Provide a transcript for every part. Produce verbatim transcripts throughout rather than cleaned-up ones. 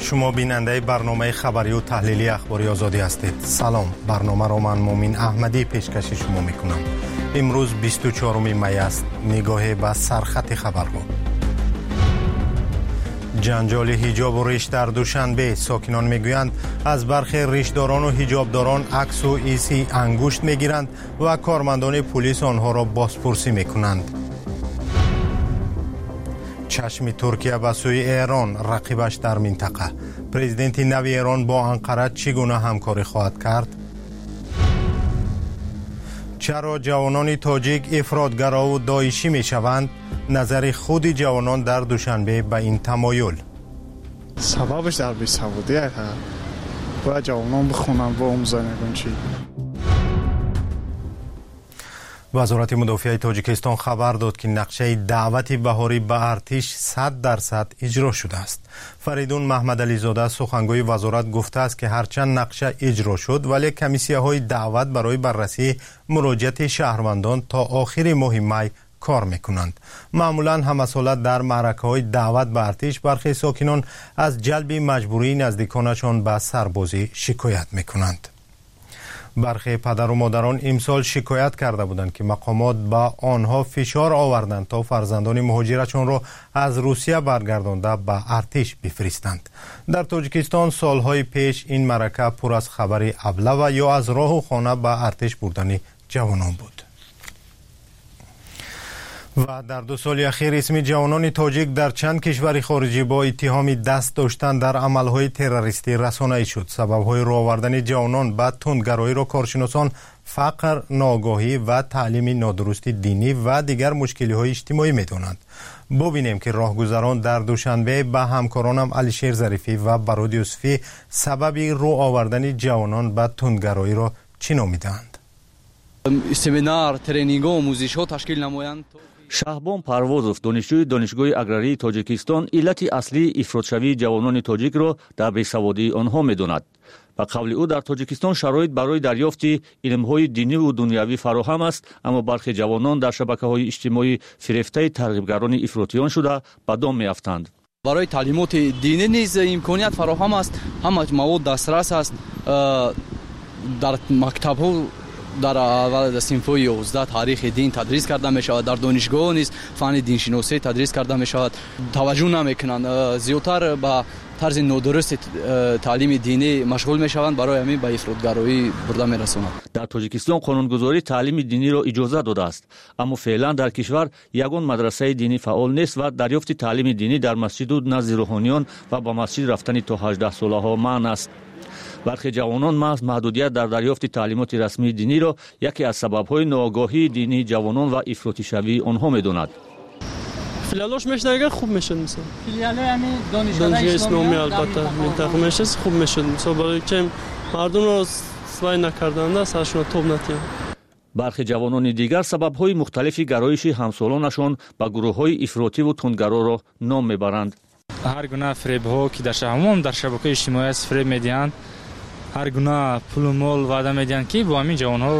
شما بیننده برنامه خبری و تحلیلی اخباری آزادی هستید. سلام، برنامه را من مومین احمدی پیشکش شما میکنم. امروز بیست و چهارم می است. نگاه به سرخط خبرها. جنجال حجاب و ریش در دوشنبه. ساکنان میگویند از برخی ریشداران و حجابداران عکس و ایسی انگشت میگیرند و کارمندان پلیس آنها را بازپرسی میکنند. چشم ترکیه به سوی ایران، رقیبش در منطقه. پرزیدنت نو ایران با انقره چگونه همکاری خواهد کرد؟ چرا جوانان تاجیک افراطگرا و داعشی می شوند؟ نظر خود جوانان در دوشنبه به این تمایل. سببش در بیسوادیت هست. باید جوانان بخونن و آموزش نکنن چی؟ وزارت مدافعه تاجیکستان خبر داد که نقشه دعوت بهاری به ارتش صد درصد اجرا شده است. فریدون محمد علی زاده سخنگوی وزارت گفته است که هرچند نقشه اجرا شد ولی کمیسیه های دعوت برای بررسی مراجعت شهروندان تا آخر ماه می کار میکنند. معمولا همسالت در معرکه های دعوت به ارتش برخی ساکنان از جلب مجبوری نزدیکانشان به سربازی شکایت میکنند. برخی پدر و مادران امسال شکایت کرده بودند که مقامات به آنها فشار آوردند تا فرزندان مهاجرشان را از روسیه برگردانده به ارتش بفرستند. در تاجیکستان سالهای پیش این معرکه پر از خبر ابله و یا از راه و خانه به ارتش بردن جوانان بود. و در دو سال اخیر اسم جوانان تاجیک در چند کشور خارجی با اتهام دست داشتن در عملهای تروریستی رسانه‌ای شد. سبب‌های راه آوردن جوانان به تندگرایی را کارشناسان فقر، ناآگاهی و تعلیم نادرست دینی و دیگر مشکل‌های اجتماعی می‌دانند. ببینیم که راهگذران در دوشنبه به همکارانم علیشیر ظریفی و براد یوسفی سبب راه آوردن جوانان به تندگرایی را چی نامیدند؟ سمینار، ترینینگ و آموزش‌ها تشکیل نمایند. شهبان پروازов دانشجوی دانشگاه اگراری تاجیکستان علت اصلی افراطشوی جوانان تاجیک را در بیسوادی آنها می‌داند. به قول او در تاجیکستان شرایط برای دریافت علم‌های دینی و دنیوی فراهم است، اما برخی جوانان در شبکه‌های اجتماعی فریفته ترغیبگران افراطیان شده به دام می‌افتند. برای تعلیمات دینی نیز امکانیت فراهم است، همه مواد دسترس است. در مکتب‌ها در اول صنف یازده تاریخ دین تدریس کرده می شود. در دانشگاه نیز فن دین شناسی تدریس کرده می شود. توجه نمی کنند، زیادتر به طرز نادرست تعلیم دینی مشغول می شوند، برای همین به افراطگرایی برده می رسانند. در تاجیکستان قانونگذاری تعلیم دینی را اجازه داده است، اما فعلا در کشور یگان مدرسه دینی فعال نیست و دریافت تعلیم دینی در مسجد و نزد روحانیان و با مسجد رفتن تا هجده ساله ها منع است. برخی جوانان محض محدودیت در دریافت تعلیمات رسمی دینی را یکی از سبب‌های ناآگاهی دینی جوانان و افراطی شوی آنها می‌دانند. فیلیالش میشه اگر خوب میشد، مثلا فیلیال همین دانشگاه اسلامی البته منطقه میشه خوب میشد، مثلا برای که مردم را سوای نکردند سرشون توب نتیان. برخی جوانان دیگر سبب‌های مختلفی گرایش همسالانشان به گروه‌های افراطی و تندگرا را نام میبرند. هر گونه فریب‌ها که در شهرمان در شبکه اجتماعی است فریب میدهند، هر گونه پول و مال وعده میدهند که با همین جوان‌ها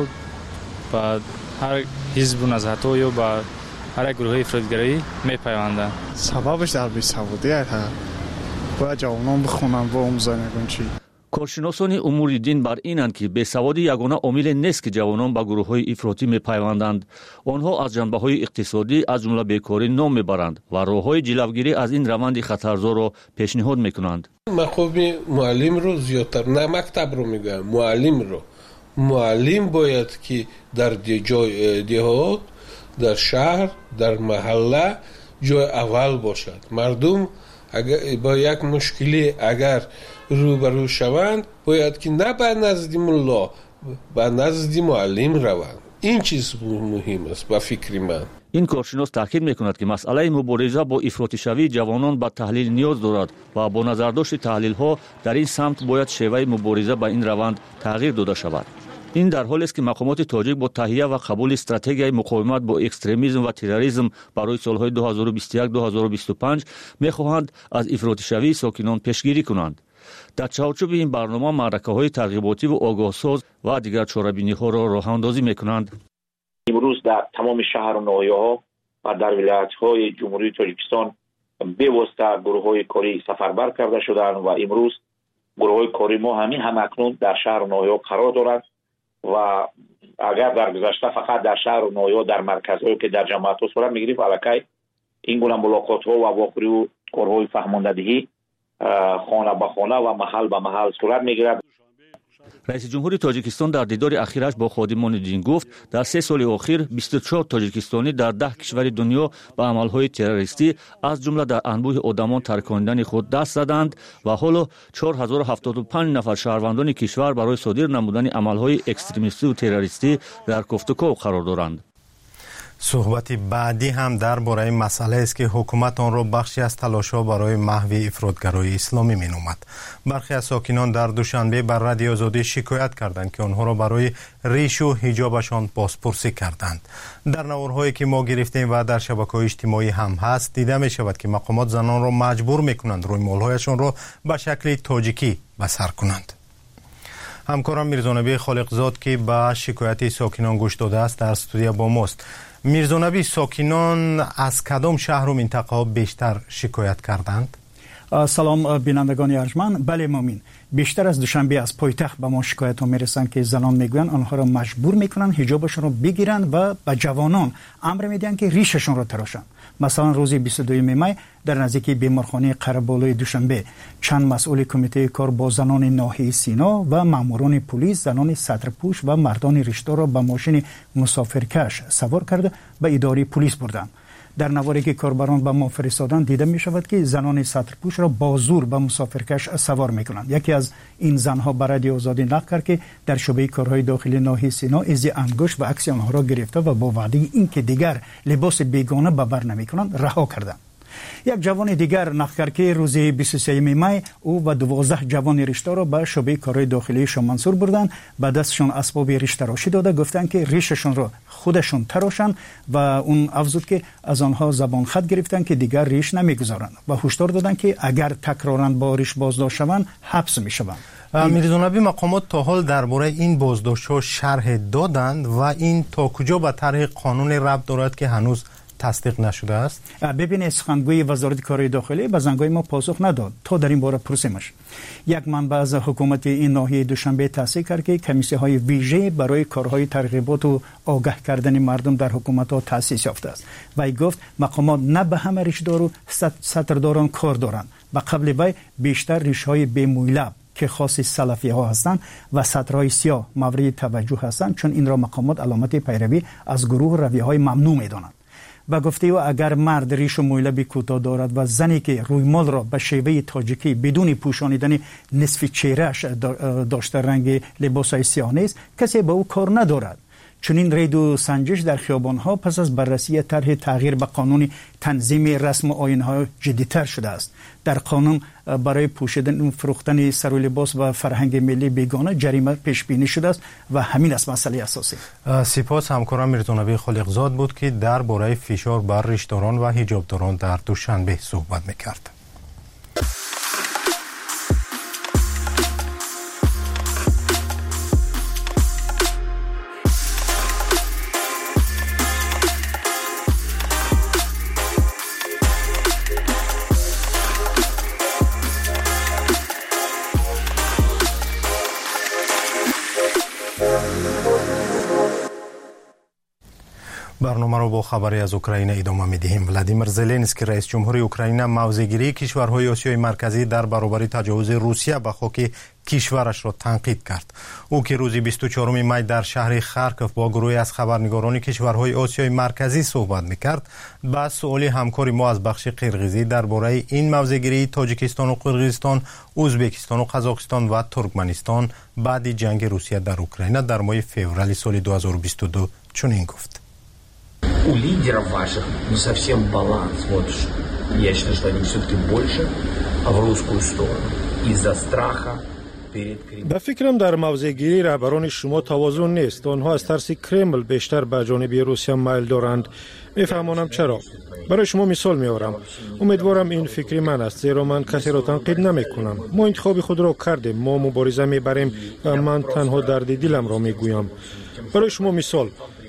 با هر حزب و نزاعت‌ها یا با هر گروه افراطگرایی میپیوندند. سببش در بیسوادیت هست. باید جوانان بخونن و آموزش نکنن چی؟ کارشناسان امور دین بر اینند که بیسوادی یگانه عامل نیست که جوانان به گروه‌های افراطی میپیوندند. آنها از جنبه‌های اقتصادی از جمله بیکاری نام میبرند و راه‌های جلوگیری از این روند خطرزا را پیشنهاد میکنند. مخوب معلم رو زیادتر، نه مکتب رو میگم، معلم رو معلم باید که در جای دهات، در شهر، در محله جای اول باشد. مردم اگر با یک مشکلی اگر روبرو شوند باید که نه به نزد ملا، به نزد معلم روند. این چیز مهم است با فکر من. این کارشناس تاکید میکند که مسئله مبارزه با افراطی شوی جوانان به تحلیل نیاز دارد و با نظرداشت تحلیل ها در این سمت باید شیوه مبارزه با این روند تغییر داده شود. این در حالی است که مقامات تاجیک با تهیه و قبول استراتژی مقاومت با اکستریمیسم و تروریسم برای سالهای دو هزار و بیست و یک تا دو هزار و بیست و پنج میخواهند از افراطی شوی ساکنان پیشگیری کنند. در چارچوب این برنامه معرکه‌های ترغیباتی و آگاهساز و دیگر چاره‌بینی‌ها را راه‌اندازی می‌کنند. امروز در تمام شهر و ناحیه‌ها و در ولایت‌های جمهوری تاجیکستان بواسطه گروه های کاری سفربر کرده شدند و امروز گروه های کاری ما همین هم اکنون در شهر و ناحیه قرار دارند و اگر در گذشته فقط در شهر و ناحیه در مرکزهایی که در جماعت ها صورت میگرفت الکی این گونه ملاقات ها و واقعی و کارهای فهماندهی خانه به خانه و محل به محل صورت میگیرد. رئیس جمهوری تاجیکستان در دیدار اخیرش با خادمان دین گفت در سه سال اخیر بیست و چهار تاجیکستانی در ده کشور دنیا به عملهای تروریستی از جمله در انبوه آدمان ترکاندن خود دست زدند و حالا چهار هزار و هفتاد و پنج نفر شهروندان کشور برای صادر نمودن عملهای اکستریمیستی و تروریستی در گفتگو قرار دارند. صحبت بعدی هم درباره مسئله است که حکومت آن را بخشی از تلاش‌ها برای محو افراطگرایی اسلامی می‌نامد. برخی از ساکنان در دوشنبه بر رادیو آزادی شکایت کردند که آنها را برای ریش و حجابشان بازپرسی کردند. در نوارهایی که ما گرفتیم و در شبکه‌های اجتماعی هم هست دیده می‌شود که مقامات زنان را مجبور می‌کنند روی مال‌هایشان را به شکل تاجیکی بسر کنند. همکارم میرزانبی خالقزاد که به شکایت ساکنان گوش داده است در استودیو با ماست. میرزانبی، ساکنان از کدام شهر و منطقه ها بیشتر شکایت کردند؟ سلام بینندگان ارجمند. بله مؤمن، بیشتر از دوشنبه از پایتخت به ما شکایت ها میرسند که زنان میگویند آنها را مجبور میکنند حجابشون را بگیرند و به جوانان امر میدن که ریششون را تراشند. مثلا روز بیست و دوم می در نزدیکی بیمارخانه قره‌بالای دوشنبه چند مسئول کمیته کار با زنان ناحیه سینا و ماموران پلیس زنان سطرپوش و مردان ریشدار را به ماشین مسافرکش سوار کرده به اداره پلیس بردند. در نواری که کاربران به ما فرستادن دیده می شود که زنان سطرپوش را با زور به مسافرکش سوار می کنند. یکی از این زنها به رادیو آزادی نقل کرد که در شعبه کارهای داخلی ناحیه سینا از انگشت و عکس آنها را گرفته و با وعده اینکه دیگر لباس بیگانه به بر نمی کنند رها کردند. یک جوان دیگر نقل کرد که روز بیست و سوم می او و دوازده جوان ریشتر را به شعبه کارهای داخلی شامنصور بردند. به دستشان اسباب ریش تراشی داده گفتند که ریششون را خودشون تراشند و اون افزود که از آنها زبان خط گرفتند که دیگر ریش نمیگذارند و هشدار دادند که اگر تکرارا با ریش بازداشت شوند حبس میشوند. میرزانبی، مقامات تا حال درباره این بازداشت‌ها شرح دادند و این تا کجا به طرح قانون ربط دارد که هنوز تصدیق نشده است؟ ببینید، سخنگوی وزارت کارهای داخلی به زنگای ما پاسخ نداد تا در این باره پرسیمش. یک منبع از حکومت این ناحیه دوشنبه تصدیق کرد که کمیسیون های ویژه برای کارهای ترغیبات و آگاه کردن مردم در حکومت ها تأسیس یافته است. وی گفت مقامات نه به همه ریشدار و سطرداران کار دارند. به قبل وی بیشتر ریش های بی‌مویلب که خاص سلفی ها هستند و سطرهای سیاه مورد توجه هستند، چون این را مقامات علامت پیروی از گروه رویه های ممنوع می‌دانند. و گفته او اگر مرد ریش و مویلبی کوتاه دارد و زنی که روی مال را به شیوه تاجیکی بدون پوشانیدن نصف چهرهش داشته رنگ لباسای سیاه نیست، کسی به او کار ندارد. چنین رید و سنجش در خیابان‌ها پس از بررسی طرح تغییر به قانون تنظیم رسم و آیین‌ها جدی‌تر شده است. در قانون برای پوشیدن و فروختن سر و لباس و فرهنگ ملی بیگانه جریمه پیش بینی شده است و همین است مسئله اساسی. سپاس. همکارم میرزانبی خالقزاد بود که درباره فشار بر ریشداران و حجابداران در دوشنبه صحبت می‌کرد. برنامه را با خبری از اوکراین ادامه می‌دهیم. ولادیمیر زلنسکی رئیس جمهور اوکراین موضع‌گیری کشورهای آسیای مرکزی در برابر تجاوز روسیه به خاک کشورش را تنقید کرد. او که روز بیست و چهارم می در شهر خارکوف با گروهی از خبرنگاران کشورهای آسیای مرکزی صحبت می‌کرد، با سؤال همکاری ما از بخش قرقیزی درباره این موضع‌گیری تاجیکستان و قرقیزستان، ازبکستان و قزاقستان و ترکمنستان بعد جنگ روسیه در اوکراین در ماه فوریه سال دو هزار و بیست و دو چنین گفت: У лидеров ваших не совсем баланс. Вот я считаю, что они все-таки больше в русскую сторону из-за страха перед Кремлем. به فکرم در موضع‌گیری رهبران شما توازن نیست. آنها از ترس کرمل بیشتر به جانب روسیه میل دارند. میفهمانم چرا. برای شما مثال میارم. امیدوارم این فکری من است، زیرا من کسی را تنقید نمی کنم. ما انتخاب خود را کردیم، ما مبارزه میبریم و من تنها درد دلم را میگویم. برای شما مثال،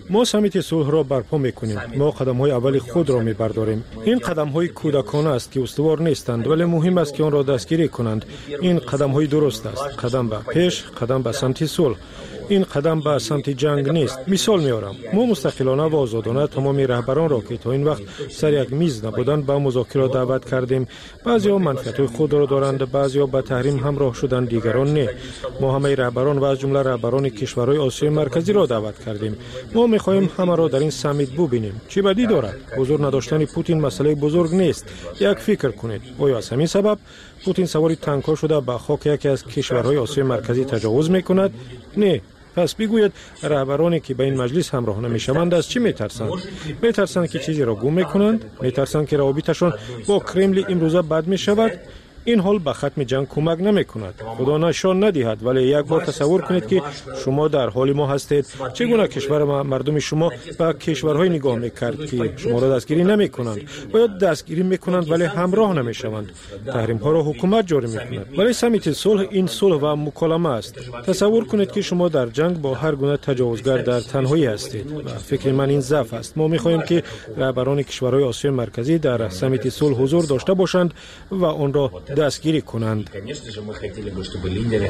ما سمیت صلح را برپا میکنیم. ما قدم های اول خود را میبرداریم. این قدم های کودکانه است که استوار نیستند، ولی مهم است که آن را دستگیری کنند. این قدم های درست است. قدم به پیش، قدم به سمت صلح. این قدم به سمت جنگ نیست. مثال میارم، ما مستقلانه و آزادانه تمام رهبران را که تا این وقت سر یک میز نبودند به مذاکره دعوت کردیم. بعضی‌ها منفعت‌های خود را دارند، بعضی‌ها به تحریم همراه شدند، دیگران نه. ما همه رهبران و از جمله رهبران کشورهای آسیای مرکزی را دعوت کردیم. ما می‌خواهیم همه را در این سمیت ببینیم. چه بدی دارد؟ حضور نداشتن پوتین مسئله بزرگ نیست. یک فکر کنید، آیا از همین سبب پوتین سوار تانک‌ها شده به خاک یکی از کشورهای آسیای مرکزی تجاوز می‌کند؟ نه. پس بگوید رهبرانی که به این مجلس همراه نمیشوند از چی میترسند؟ میترسند که چیزی را گم میکنند؟ میترسند که روابطشان با کرمل امروزه بد میشود؟ این حال به ختم جنگ کمک نمی کند. خدا نشان ندهد، ولی یک بار تصور کنید که شما در حال ما هستید. چگونه کشور ما مردم شما به کشورهای نگاه میکرد که شما را دستگیری نمی کنند، باید دستگیری میکنند ولی همراه نمی شوند. تحریم ها را حکومت جاری میکند، ولی سمیت صلح این صلح و مکالمه است. تصور کنید که شما در جنگ با هر گونه تجاوزگر در تنهایی هستید و فکر من این ضعف است. ما میخواهیم که رهبران کشورهای آسیای مرکزی در سمیت صلح حضور داشته باشند و آن را دستگیری کنند. Конечно же, мы хотели бы, чтобы лидеры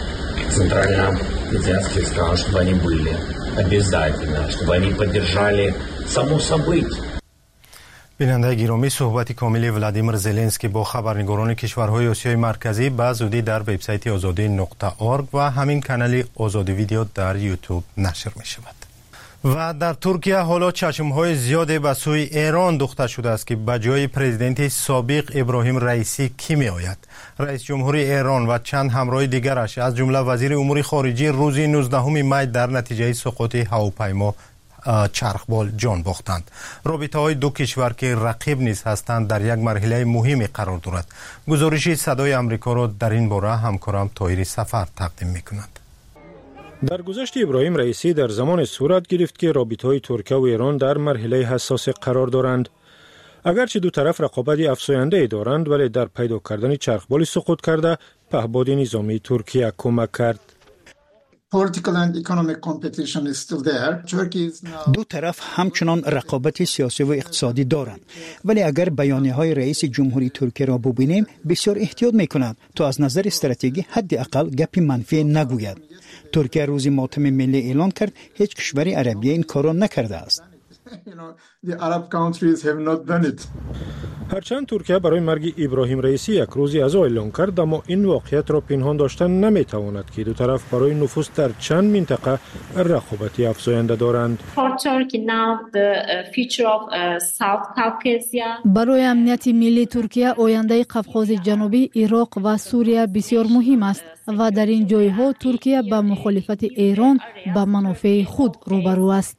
центральноазиатских стран, чтобы они были обязательно, чтобы они поддержали само событие. بیننده گرامی، صحبت کامل ولادیمیر زلنسکی با خبرنگاران کشورهای آسیای مرکزی به زودی در وبسایت آزادی نقطه اورگ و همین کانال آزادی ویدیو در یوتیوب نشر می شود. و در ترکیه حالا چشمهای زیادی به سوی ایران دوخته شده است که به جای پرزیدنت سابق ابراهیم رئیسی کی می آید. رئیس جمهوری ایران و چند همراه دیگرش از جمله وزیر امور خارجه روز نوزدهم می در نتیجه سقوط هواپیما چرخبال جان باختند. رابطه های دو کشور که رقیب نیز هستند در یک مرحله مهمی قرار دارد. گزارش صدای آمریکا را در این باره همکارم طاهر سفر تقدیم می کند. در گذشت ابراهیم رئیسی در زمان صورت گرفت که رابطه‌های ترکیه و ایران در مرحله حساس قرار دارند. اگرچه دو طرف رقابت افزاینده‌ای دارند، ولی در پیدا کردن چرخبال سقوط کرده پهباد نظامی ترکیه کمک کرد. دو طرف همچنان رقابت سیاسی و اقتصادی دارند، ولی اگر بیانیه‌های رئیس جمهوری ترکیه را ببینیم بسیار احتیاط می‌کند تا از نظر استراتژی حداقل گپ منفی نگوید. ترکیه روز ماتم ملی اعلان کرد، هیچ کشور عربی این کار را نکرده است. هرچند ترکیه برای مرگ ابراهیم رئیسی یک روزی عزا اعلان کرد، اما این واقعیت را پنهان داشتن نمیتواند که دو طرف برای نفوذ در چند منطقه رقابتی افزاینده دارند. برای امنیت ملی ترکیه آینده قفقاز جنوبی، عراق و سوریه بسیار مهم است و در این جایها ترکیه با مخالفت ایران با منافع خود روبرو است.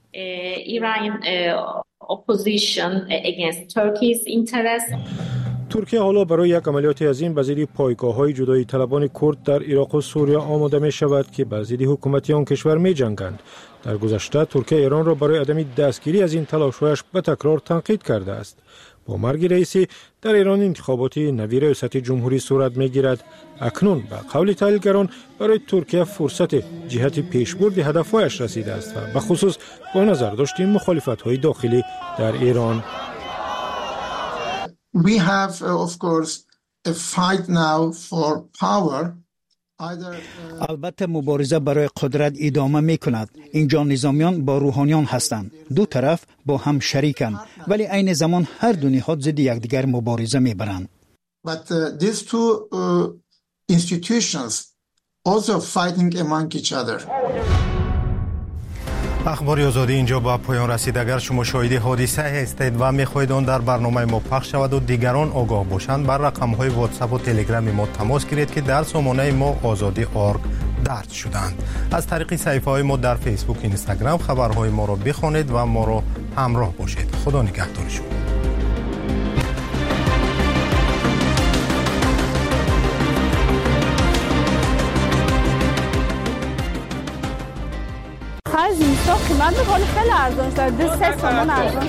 ترکیه حالا برای یک عملیات عظیم به ضد پایگاه‌های جدایی طلبان کرد در عراق و سوریه آماده می شود که به ضد حکومت آن کشور می جنگند. در گذشته ترکیه ایران را برای عدم دستگیری از این تلاش‌هایش به تکرار تنقید کرده است. با مرگ رئیسی در ایران انتخابات نوی ریاست جمهوری صورت می‌گیرد. اکنون به قول تحلیلگران برای ترکیه فرصت جهت پیشبرد هدف‌هایش رسیده است و به خصوص با نظر داشت مخالفت‌های داخلی در ایران. We have uh, of course a fight now for power. البته مبارزه برای قدرت ادامه می کند. اینجا نظامیان با روحانیان هستند. دو طرف با هم شریکند، ولی عین زمان هر دو نهاد ضد یکدیگر مبارزه می برند. But uh, these two uh, institutions also fighting among each other. اخبار آزادی اینجا با پایان رسید. اگر شما شاهد حادثه هستید و میخواهید آن در برنامه ما پخش شود و دیگران آگاه باشند، بر رقم های واتساپ و تلگرام ما تماس گیرید که در سامانه ما آزادی اورگ درج شدند. از طریق صفحه های ما در فیسبوک، اینستاگرام خبرهای ما را بخوانید و ما را همراه باشید. خدا نگهدار شما. از اینستا قیمت میکنه خیلی ارزان شد. دو سه سامان ارزان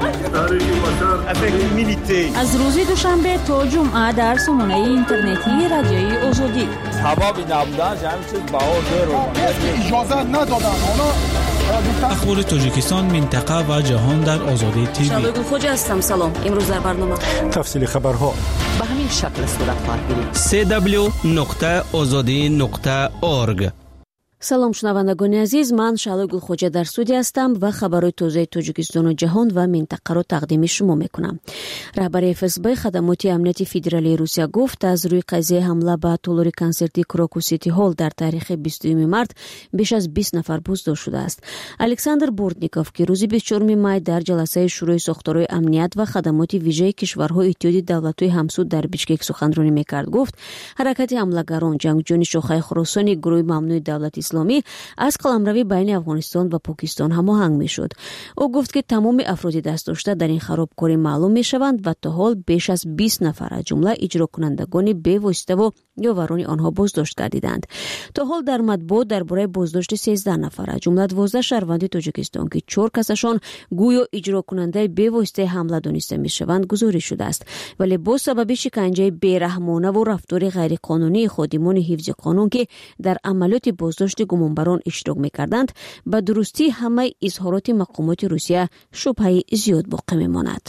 شد. از روز دوشنبه تا جمعه در سامانه اینترنتی رادیوی آزادی. سبب نبودن جمعی چیز بهار داره. اجازه ندادن. اونا اخبار تاجیکستان، منطقه و جهان در آزادی تیوی. شادو خوجا هستم. سلام. امروز در برنامه تفصیل خبرها به همین شکل صورت خواهد گرفت. سه دبلیو نقطه آزادی نقطه اورگ. салом шунавандагони азиз, ман Шалой Гулхоҷа дар студия ҳастам ва хабарҳои тозаи Тоҷикистону ҷаҳон ва минтақаро тақдими шумо мекунам. раҳбари эф эс бэ хадамоти амнияти федералии Русия гуфт аз рӯи қазияи ҳамла ба толори консерти Крокус Сити Ҳолл дар таърихи бистуюми март беш аз бист нафар буздошт шудааст. Александр Бортников, ки рӯзи бисту чорум май дар ҷаласаи шӯрои сохторҳои амният ва хадамоти вижаи кишварҳои иттиҳоди давлатҳои ҳамсуд дар Бишкек суханронӣ мекард, гуфт ҳаракати ҳамлагарон ҷангҷӯёни шохаи Хуросони гурӯҳи мамнӯи давлати исломӣ аз қаламравӣ байни Афғонистон ва Покистон ҳамоҳанг мешуд. ӯ гуфт, ки тамоми афроди дастдошта дар ин харобкорӣ маълум мешаванд ва то ҳол беш аз бист нафар аз ҷумла иҷрокунандагони бевоситаву ёварони онҳо боздошт гардиданд. то ҳол дар матбуот дар бораи боздошти сенздаҳ нафар аз ҷумла дувоздаҳ шаҳрванди Тоҷикистон, ки чор касашон гӯё иҷрокунандаи бевоситаи ҳамла дониста мешаванд, гузорӣ шудааст, вале бо сабаби шиканҷаи бераҳмонаву рафтори ғайриқонунии ходимони ҳифзи қонун, ки дар амалиёти боздошти гумонбарон иштирок мекарданд, ба дурустии ҳамаи изҳороти мақомоти Русия шубҳаи зиёд боқӣ мемонад.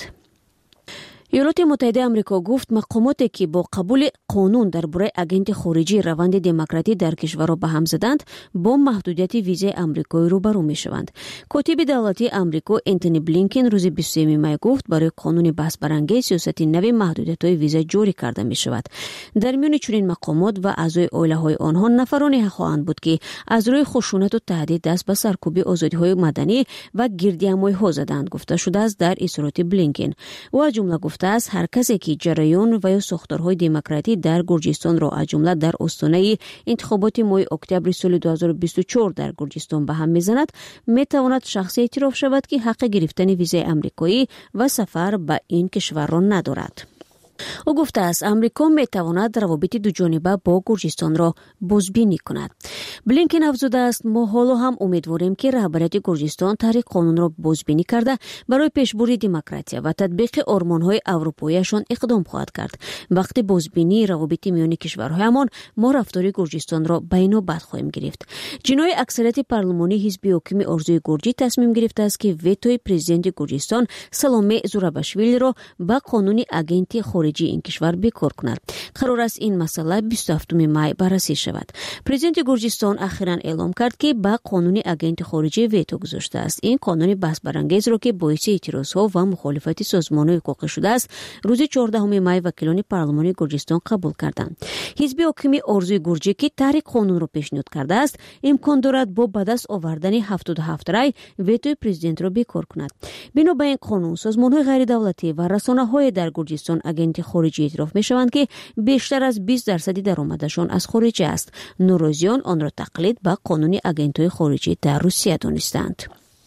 ایالات متحده آمریکا گفت مقاماتی که با قبول قانون درباره اگنت خارجی روند دموکراتی در کشورها به هم زدند با محدودیت ویزای آمریکایی روبرو میشوند. کاتب دولتی آمریکا انتونی بلینکن روز بیست و سوم می گفت برای قانون بحث برانگیز سیاست نو محدودیت‌های ویزا جاری کرده میشود. در میان چنین مقامات و اعضای عائله‌های آنها نفرانی خواهند بود که از روی خشونت و تهدید دست به سرکوبی آزادی‌های مدنی و گردیمایی‌ها زدند، گفته شده است در اظهارات بلینکن. و از جمله گفته است هر کسی که جریان و یا ساختارهای دموکراتی در گرجستان را از جمله در آستانه انتخابات ماه اکتبر سال دو هزار و بیست و چهار در گرجستان به هم میزند، میتواند شخصی اعتراف شود که حق گرفتن ویزای آمریکایی و سفر به این کشور را ندارد. او گفته است آمریکا میتواند روابط دو جانبه با گرجستان را بازبینی کند. بلینکن افزوده است ما حالا هم امیدواریم که رهبریت گرجستان طرح قانون را بازبینی کرده برای پیشبرد دموکراسی و تطبیق آرمان‌های اروپاییشان اقدام خواهد کرد. وقتی بازبینی روابط میان کشورهایمان، ما رفتار گرجستان را بین‌البد خواهیم گرفت. جنای اکثریت پارلمانی حزب حاکم آرزوی گرجی تصمیم گرفته است که وتوی پرزیدنت گرجستان سالومه زوراباشویلی را با قانون اگنتی خارجی این کشور بکار کند. قرار است این مسئله بیست و هفتم مای بررسی شود. پرزیدنت گرجستان اخیراً اعلام کرد که با قانون اگنت خارجی وتو گذاشته است. این قانون بحث برانگیز را که باعث اعتراضها و مخالفت سازمان‌های حقوقی شده است، روز چهاردهم مای وکیلان پارلمانی گرجستان قبول کردند. حزب حاکم آرزوی گرجی که طرح قانون را پیشنهاد کرده است، امکان دارد با به دست آوردن هفتاد و هفت رای وتوی پرزیدنت را بکار کند. بنا به این قانون، سازمان‌های غیر دولتی و رسانه‌های در گرجستان اگنت خارجی اعتراف می‌شوند که بیشتر از بیست درصد درآمدشان از خارج است. نوروزیان آن را تقلید به قانون اگنت‌های خارجی در روسیه دانستند.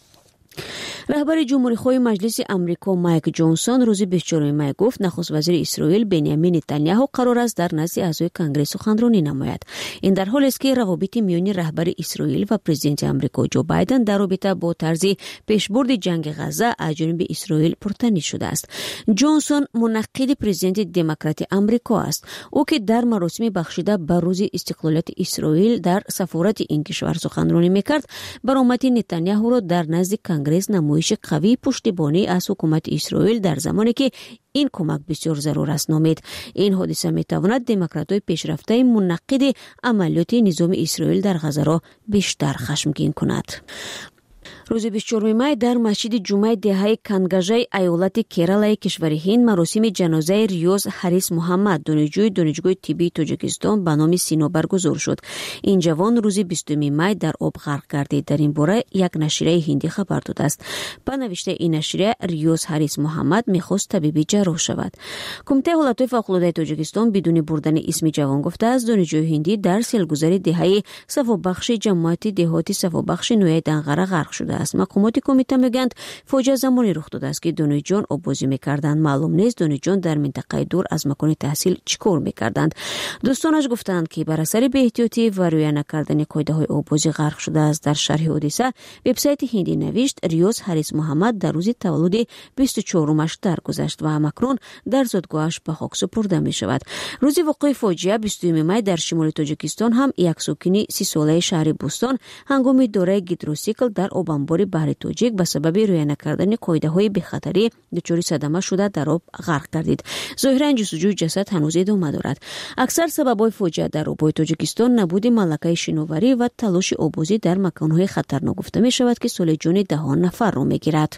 رهبر جمهوری‌خواه مجلس آمریکا مایک جانسون روز بیست و چهارم مای گفت نخست وزیر اسرائیل بنیامین نتانیاهو قرار است در نزد اعضای کنگره سخنرانی نماید. این در حالی است که روابط میان رهبر اسرائیل و پرزیدنت آمریکا جو بایدن در رابطه با طرز پیشبرد جنگ غزه از جانب اسرائیل پرتنی شده است. جانسون منقد پرزیدنت دموکرات آمریکا است. او که در مراسم بخشیده به روز استقلالیت اسرائیل در سفارت این کشور سخنرانی می‌کرد، برآمد نتانیاهو را در نزد کنگره نمایش قوی پشتیبانی از حکومت اسرائیل در زمانی که این کمک بسیار ضرور است نامید. این حادثه میتواند دموکرات‌های پیشرفته منقد عملیات نظام اسرائیل در غزه را بیشتر خشمگین کند. روز بیست و چهارم مای در مسجد جمعه دهه کنگاژای ایالت کیرالای کشور هند مراسم جنازه ریوز هریس محمد، دانشجوی دانشگاه طبی تاجیکستان به نام سینا برگزار شد. این جوان روز بیستم مای در آب غرق گردید. در این باره یک نشریه هندی خبر داده است. با نوشته این نشریه، ریوز هریس محمد میخواست طبیبی جراح شود. کمیته حالتهای فوق‌العاده تاجیکستان بدون بردن اسم جوان گفته است دانشجوی هندی در سیلگذار دهه صفابخش جماعت دهاتی صفابخش نویه دنقره غرق شده است. مقامات کمیته میگویند فوجا زمانی رخ داده است که دانشجویان آببازی میکردند. معلوم نیست دانشجویان در منطقه دور از مکان تحصیل چیکار میکردند. دوستانش گفتند که بر اثر بی‌احتیاطی و رعایت نکردن قاعده‌های آببازی غرق شده است. در شرح حادثه وبسایت هندی نوشت ریوز هریس محمد در روز تولد بیست و چهارمش درگذشت و همکنون در زادگاهش به خاک سپرده می شود. روز وقوع فاجعه بیستم مای در شمال تاجیکستان هم یک ساکن سی ساله شهر بوستان هنگام دوره گیدروسیکل در آبان انبار بحر تاجیک به سبب رعایت نکردن قاعده‌های بی‌خطری دچار صدمه شده در آب غرق گردید. ظاهراً جستجوی جسد هنوز ادامه دارد. اکثر سبب‌های فوجیه در آب‌های تاجیکستان نبود ملکه شناوری و تلاش آبوزی در مکان‌های خطرناک گفته می‌شود که سال جان دهان نفر را می‌گیرد.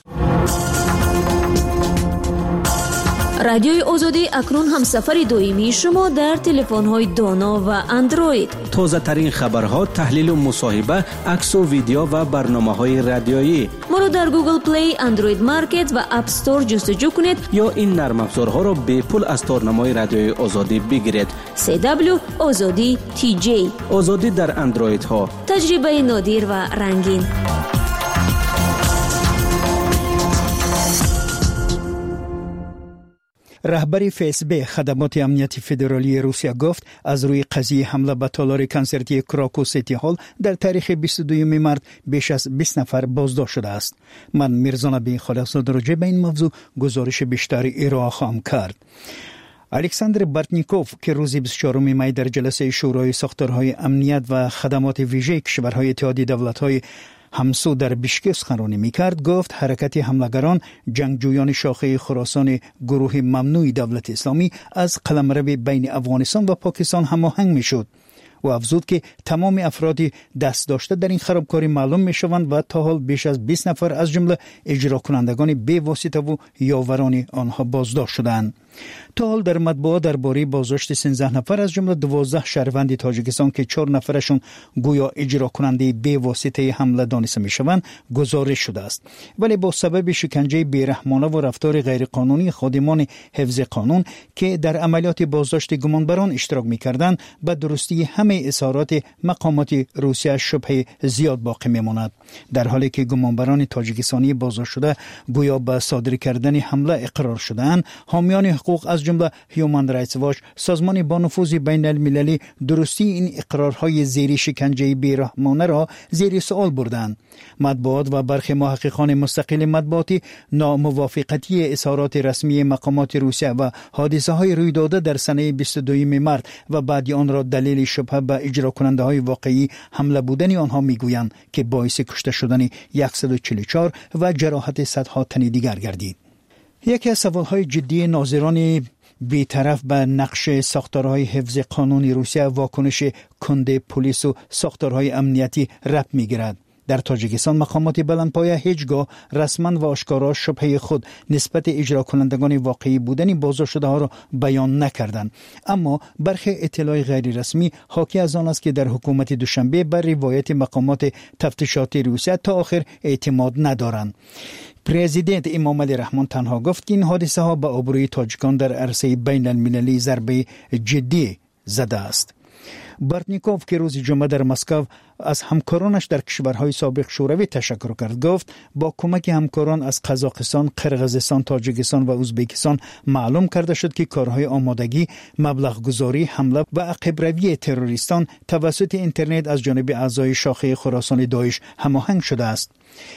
رادیوی آزادی اکنون همسفر دائمی شما در تلفن‌های دانا و اندروید. تازه ترین خبرها، تحلیل و مصاحبه، عکس و ویدیو و برنامه‌های رادیویی. ما را در گوگل پلی، اندروید مارکت و اپ استور جستجو کنید یا این نرم افزارها را به پول از تارنمای رادیوی آزادی بگیرید. سی دبلیو آزادی تی جی. آزادی در اندروید ها. تجربه نادر و رنگین. رهبر فیس بی خدمات امنیتی فدرالی روسیه گفت از روی قضیه حمله به تالار کنسرتی کراکو سیتی هال در تاریخ بیست و دوم مارس بیش از بیست نفر بازداشت شده است. من میرزا نبی خالص‌زاده راجع به این موضوع گزارش بیشتری ارائه خواهم کرد. الکساندر بارتنیکوف که روز بیست و چهارم می در جلسه شورای ساختارهای امنیت و خدمات ویژه کشورهای اتحادیه دولت‌های همسو در بیشکک سخنرانی می‌کرد، گفت حرکت حملگران جنگجویان شاخه خراسان گروه ممنوع دولت اسلامی از قلمرو بین افغانستان و پاکستان هماهنگ می‌شد و افزود که تمام افرادی دست داشته در این خرابکاری معلوم می‌شوند و تا حال بیش از بیست نفر از جمله اجرا کنندگان بی واسطه و یاوران آنها بازداشت شدند. تا حال در مطبوعات درباره بازداشت سیزده نفر از جمله دوازده شهروند تاجیکستان که چهار نفرشون گویا اجرا کننده بی واسطه حمله دانسته میشوند گزارش شده است، ولی با سبب شکنجه بیرحمانه و رفتار غیرقانونی خادمان حفظ قانون که در عملیات بازداشت گمانبران اشتراک میکردند به درستی همه اظهارات مقامات روسیه شبهه زیاد باقی میماند، در حالی که گمانبران تاجیکستانی بازداشت شده گویا به صادر کردن حمله اقرار شده‌اند. حامیان حقوق از جمله هیومن رایتس واچ، سازمان با نفوذ بین المللی، درستی این اقرارهای زیر شکنجه بیرحمانه را زیر سوال بردند. مطبوعات و برخی محققان مستقل مطبوعاتی ناموافقتی اظهارات رسمی مقامات روسیه و حادثه های روی داده در سنه بیست و دوم مارس و بعد آن را دلیل شبهه به اجرا کننده های واقعی حمله بودن آنها میگویند که باعث کشته شدن صد و چهل و چهار و جراحت صدها تن دیگر گردید. یکی از سوالهای جدی ناظران بی‌طرف به نقش ساختارهای حفظ قانون روسیه واکنش کند پلیس و ساختارهای امنیتی ربط می‌گیرد. در تاجیکستان مقامات بلندپایه هیچگاه رسما و آشکارا شبهه خود نسبت اجرا کنندگان واقعی بودن بازداشت شده ها را بیان نکردند، اما برخی اطلاع غیر رسمی حاکی از آن است که در حکومت دوشنبه بر روایت مقامات تفتیشاتی روسیه تا آخر اعتماد ندارند. پرزیدنت امام علی رحمان تنها گفت که این حادثه ها به آبروی تاجیکان در عرصه بین المللی ضربه جدی زده است. بارتنیکوف که روز جمعه در مسکو از همکارانش در کشورهای سابق شوروی تشکر کرد، گفت با کمک همکاران از قزاقستان، قرقیزستان، تاجیکستان و ازبکستان معلوم کرده شد که کارهای آمادگی، مبلغ گذاری، حمله و عقب روی تروریستان توسط اینترنت از جانب اعضای شاخه خراسان داعش هماهنگ شده است.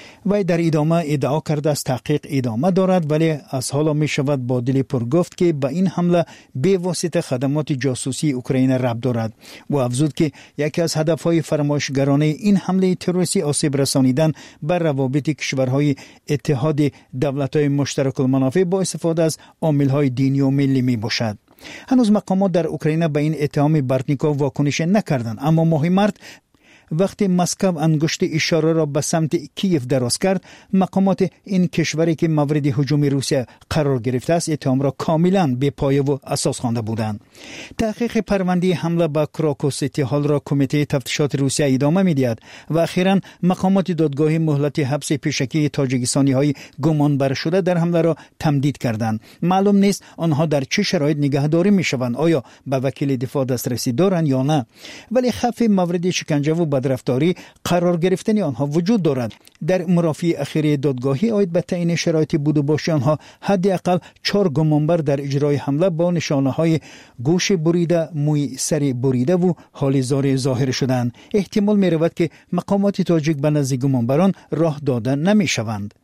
و در ادامه ادعا کرده است تحقیق ادامه دارد، ولی از حالا می شود با دل پر گفت که به این حمله به واسطه خدمات جاسوسی اوکراین ربط دارد و افزود که یکی از هدفهای فرمایشگرانه این حمله تروریستی آسیب رسانیدن بر روابط کشورهای اتحاد دولت‌های مشترک المنافع با استفاده از عامل‌های دینی و ملی می باشد. هنوز مقامات در اوکراین به این اتهام بارتنیکوف واکنش نکردند، اما ماه مارس وقتی مسکو انگشت اشاره را به سمت کیف دراز کرد، مقامات این کشوری که مورد هجوم روسیه قرار گرفته است اتهام را کاملا بی پایه و اساس خوانده بودند. تحقیق پرونده حمله به کراکو سیتی هال را کمیته تفتیشات روسیه ادامه می‌دهد و اخیراً مقامات دادگاه مهلت حبس پیشکی تاجیکستانی های گمان بر شده در حمله را تمدید کردند. معلوم نیست آنها در چه شرایط نگهداری می‌شوند، آیا به وکیل دفاع دسترسی دارند یا نه، ولی خف مورد شکنجه و بدرفتاری قرار گرفتن آنها وجود دارد. در مرافعه اخیری دادگاهی آید به تعیین شرایط بود و باشی آنها حداقل چهار گمانبر در اجرای حمله با نشانه‌های گوش بریده، موی سر بریده و حال زار ظاهر شدند. احتمال می رود که مقامات تاجیک به نزد گمانبران راه داده نمی شوند.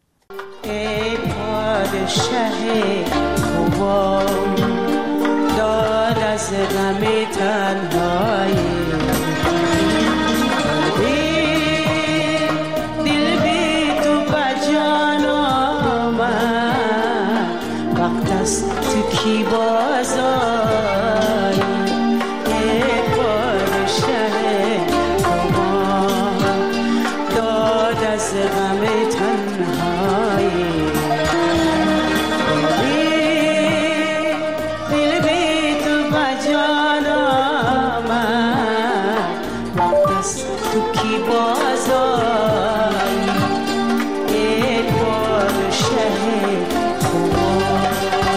ای پادشاه خوبان داد از غم تنهایی دل بی وقت است تو کی بازاری یک بار شهر خمار داد از غم تنهایی دل بی تو بجان آمد وقت است تو کی بازاری یک بار شهر خمار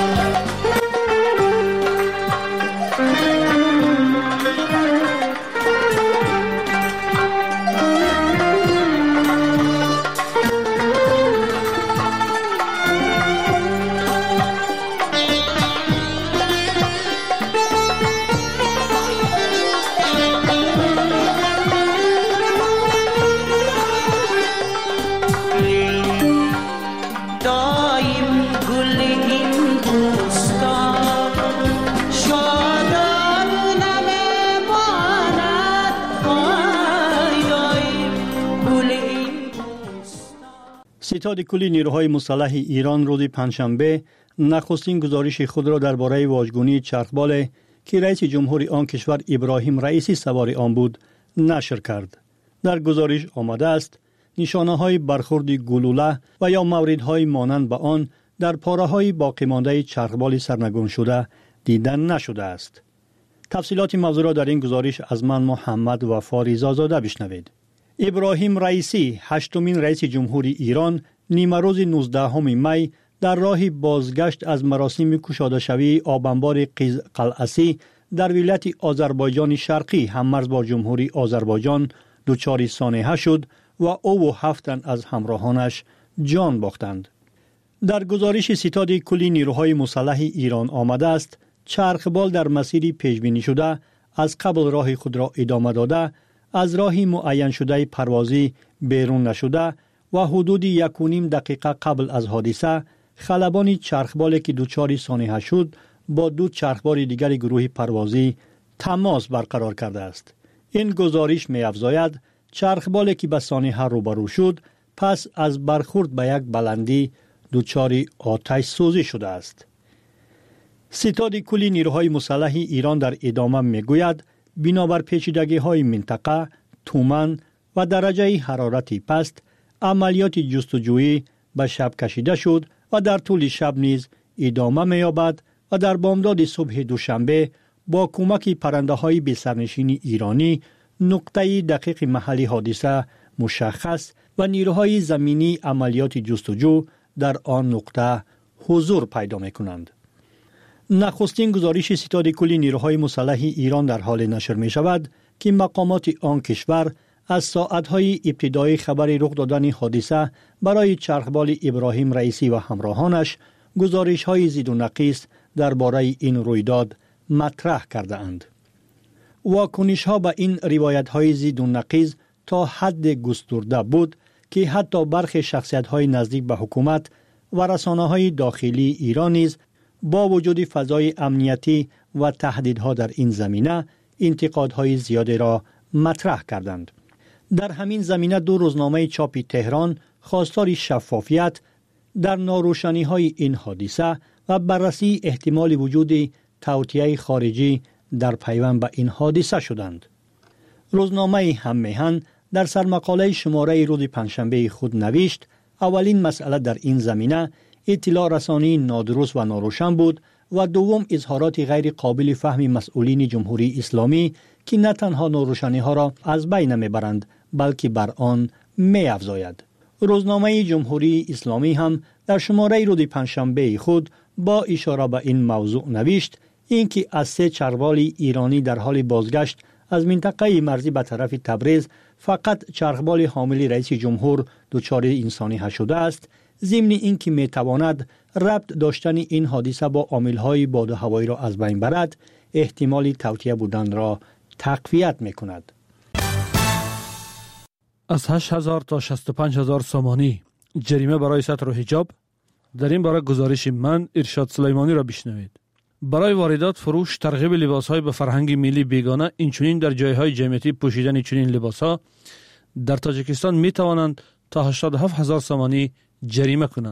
ستاد کلی نیروهای مسلح ایران روز پنجشنبه نخستین گزارش خود را درباره واژگونی چرخبال که رئیس جمهور آن کشور ابراهیم رئیسی سوار آن بود نشر کرد. در گزارش آمده است نشانه‌های برخورد گلوله و یا موردهای مانند به آن در پاره‌های باقی مانده چرخبال سرنگون شده دیدن نشده است. تفصیلات موضوع را در این گزارش از من محمد وفا رضازاده بشنوید. ابراهیم رئیسی هشتمین رئیس جمهور ایران نیمه روز نوزدهم می در راه بازگشت از مراسم کشاده شوی آبانبار قلعه‌ای در ولایت آذربایجان شرقی هممرز با جمهوری آذربایجان دچار سانحه شد و او و هفت تن از همراهانش جان باختند. در گزارش ستاد کلی نیروهای مسلح ایران آمده است چرخبال در مسیری پیش بینی شده از قبل راه خود را ادامه داده از راهی معین شده پروازی بیرون نشده و حدود یک و نیم دقیقه قبل از حادثه خلبان چرخبالی که دچار سانحه شد با دو چرخبال دیگر گروه پروازی تماس برقرار کرده است. این گزارش می افزاید چرخبالی که به سانحه روبرو شد پس از برخورد به یک بلندی دچار آتش سوزی شده است. ستاد کلی نیروهای مسلح ایران در ادامه می گوید بنابر پیچیدگی های منطقه، تومن و درجه حرارتی پست عملیات جستجویی به شب کشیده شد و در طول شب نیز ادامه می یابد و در بامداد صبح دوشنبه با کمک پرنده های بی سرنشین ایرانی نقطه دقیق محلی حادثه مشخص و نیروهای زمینی عملیات جستجو در آن نقطه حضور پیدا می کنند. نخستین گزارش ستاد کلی نیروهای مسلح ایران در حال نشر می شود که مقامات آن کشور از ساعتهای ابتدایی خبر رخ دادن حادثه برای چرخبال ابراهیم رئیسی و همراهانش گزارش های زید و نقیص درباره این رویداد مطرح کرده اند. واکنش ها به این روایت های زید و نقیص تا حد گسترده بود که حتی برخی شخصیت های نزدیک به حکومت و رسانه های داخلی ایران نیز با وجود فضای امنیتی و تهدیدها در این زمینه انتقادهای زیادی را مطرح کردند. در همین زمینه دو روزنامه چاپی تهران خواستار شفافیت در ناروشنی‌های این حادثه و بررسی احتمال وجود توطئه خارجی در پیوند به این حادثه شدند. روزنامه هم‌میهن در سرمقاله شماره روز پنجشنبه خود نوشت اولین مسئله در این زمینه اطلاع رسانی نادرست و ناروشن بود و دوم اظهارات غیر قابل فهم مسئولین جمهوری اسلامی که نه تنها ناروشنی ها را از بین نمیبرند بلکه بر آن می افزاید. روزنامه جمهوری اسلامی هم در شماره روز پنجشنبه خود با اشاره به این موضوع نوشت اینکه از سه چرخبال ایرانی در حال بازگشت از منطقه مرزی به طرف تبریز فقط چرخبال حامل رئیس جمهور دچار انسانی شده است، ضمن اینکه می تواند ربط داشتن این حادثه با عامل‌های باد و هوایی را از بین برد، احتمال توطئه بودن را تقویت می کند. از هشت هزار تا شصت و پنج هزار سامانی جریمه برای ستر و حجاب. در این باره گزارش من ارشاد سلیمانی را بشنوید. برای واردات، فروش، ترغیب لباس‌های به فرهنگ ملی بیگانه، اینچنین در جای‌های جمعیتی پوشیدن چنین لباس‌ها در تاجیکستان می توانند تا هشتاد و هفت هزار سامانی جریمه کنند.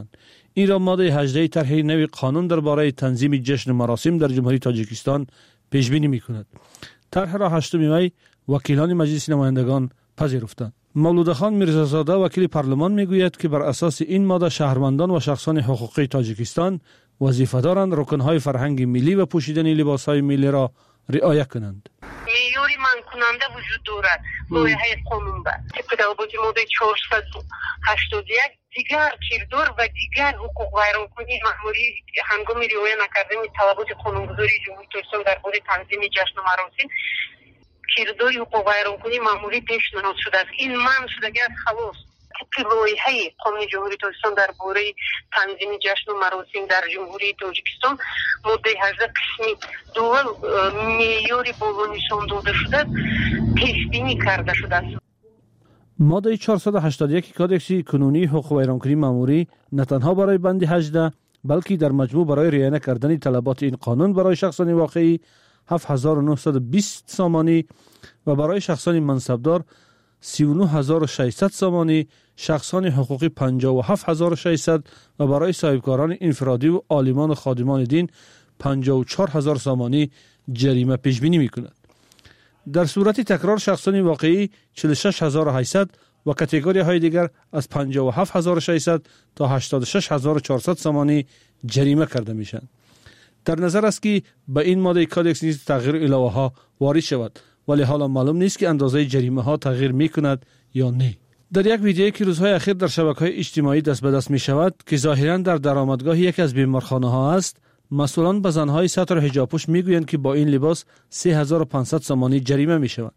این را ماده هجده طرح نوی قانون درباره تنظیم جشن و مراسم در جمهوری تاجیکستان پیش بینی می‌کند. طرح را هشتم می وکیلان مجلس نمایندگان پذیرفتند. مولود خان میرزازاده وکیل پارلمان میگوید که بر اساس این ماده شهروندان و شخصان حقوقی تاجیکستان وظیفه دارند رکنهای فرهنگ ملی و پوشیدن لباسهای ملی را رعایت کنند. معیاری منع کننده وجود دارد لایحه قانون با طبق ضوابط ماده چهارصد و هشتاد و یک دیگر کیردار و دیگر حقوق ویرانکنی مأموری هنگام رعایت نکردن طلبات قانونگذاری جمهوری تاجیکستان درباره تنظیم جشن و مراسم کیرداری حقوق ویرانکنی مأموری پیشنهاد شده است. این منع شدگی از خلاص طبق لایحه قانون جمهوری تاجیکستان درباره تنظیم جشن و مراسم در جمهوری تاجیکستان ماده هجده قسمی دول معیاری بالا نشان داده شده پیش بینی کرده شده است. ماده چهارصد و هشتاد و یک کادکس کنونی حقوق ویرانکنی مأموری نه تنها برای بند هجده بلکه در مجموع برای رعایت کردن طلبات این قانون برای شخصان واقعی هفت هزار و نهصد و بیست سامانی و برای شخصان منصبدار سی و نه هزار و ششصد سامانی، شخصان حقوقی پنجاه و هفت هزار و ششصد و برای صاحبکاران انفرادی و عالمان و خادمان دین پنجاه و چهار هزار سامانی جریمه پیش بینی می‌کند. در صورت تکرار شخصان واقعی چهل و شش هزار و هشتصد و کاتگوری های دیگر از پنجاه و هفت هزار و ششصد تا هشتاد و شش هزار و چهارصد سامانی جریمه کرده میشن. در نظر است که به این ماده کادکس نیز تغییر علاوه ها وارد شود، ولی حالا معلوم نیست که اندازه جریمه ها تغییر می کند یا نه. در یک ویدیویی که روزهای اخیر در شبکه‌های اجتماعی دست به دست می شود که ظاهراً در درآمدگاه یکی از بیمارخانه ها است، مسئولان به زنهای ستر حجاب پوش می گویند که با این لباس سه هزار و پانصد سامانی جریمه می شود.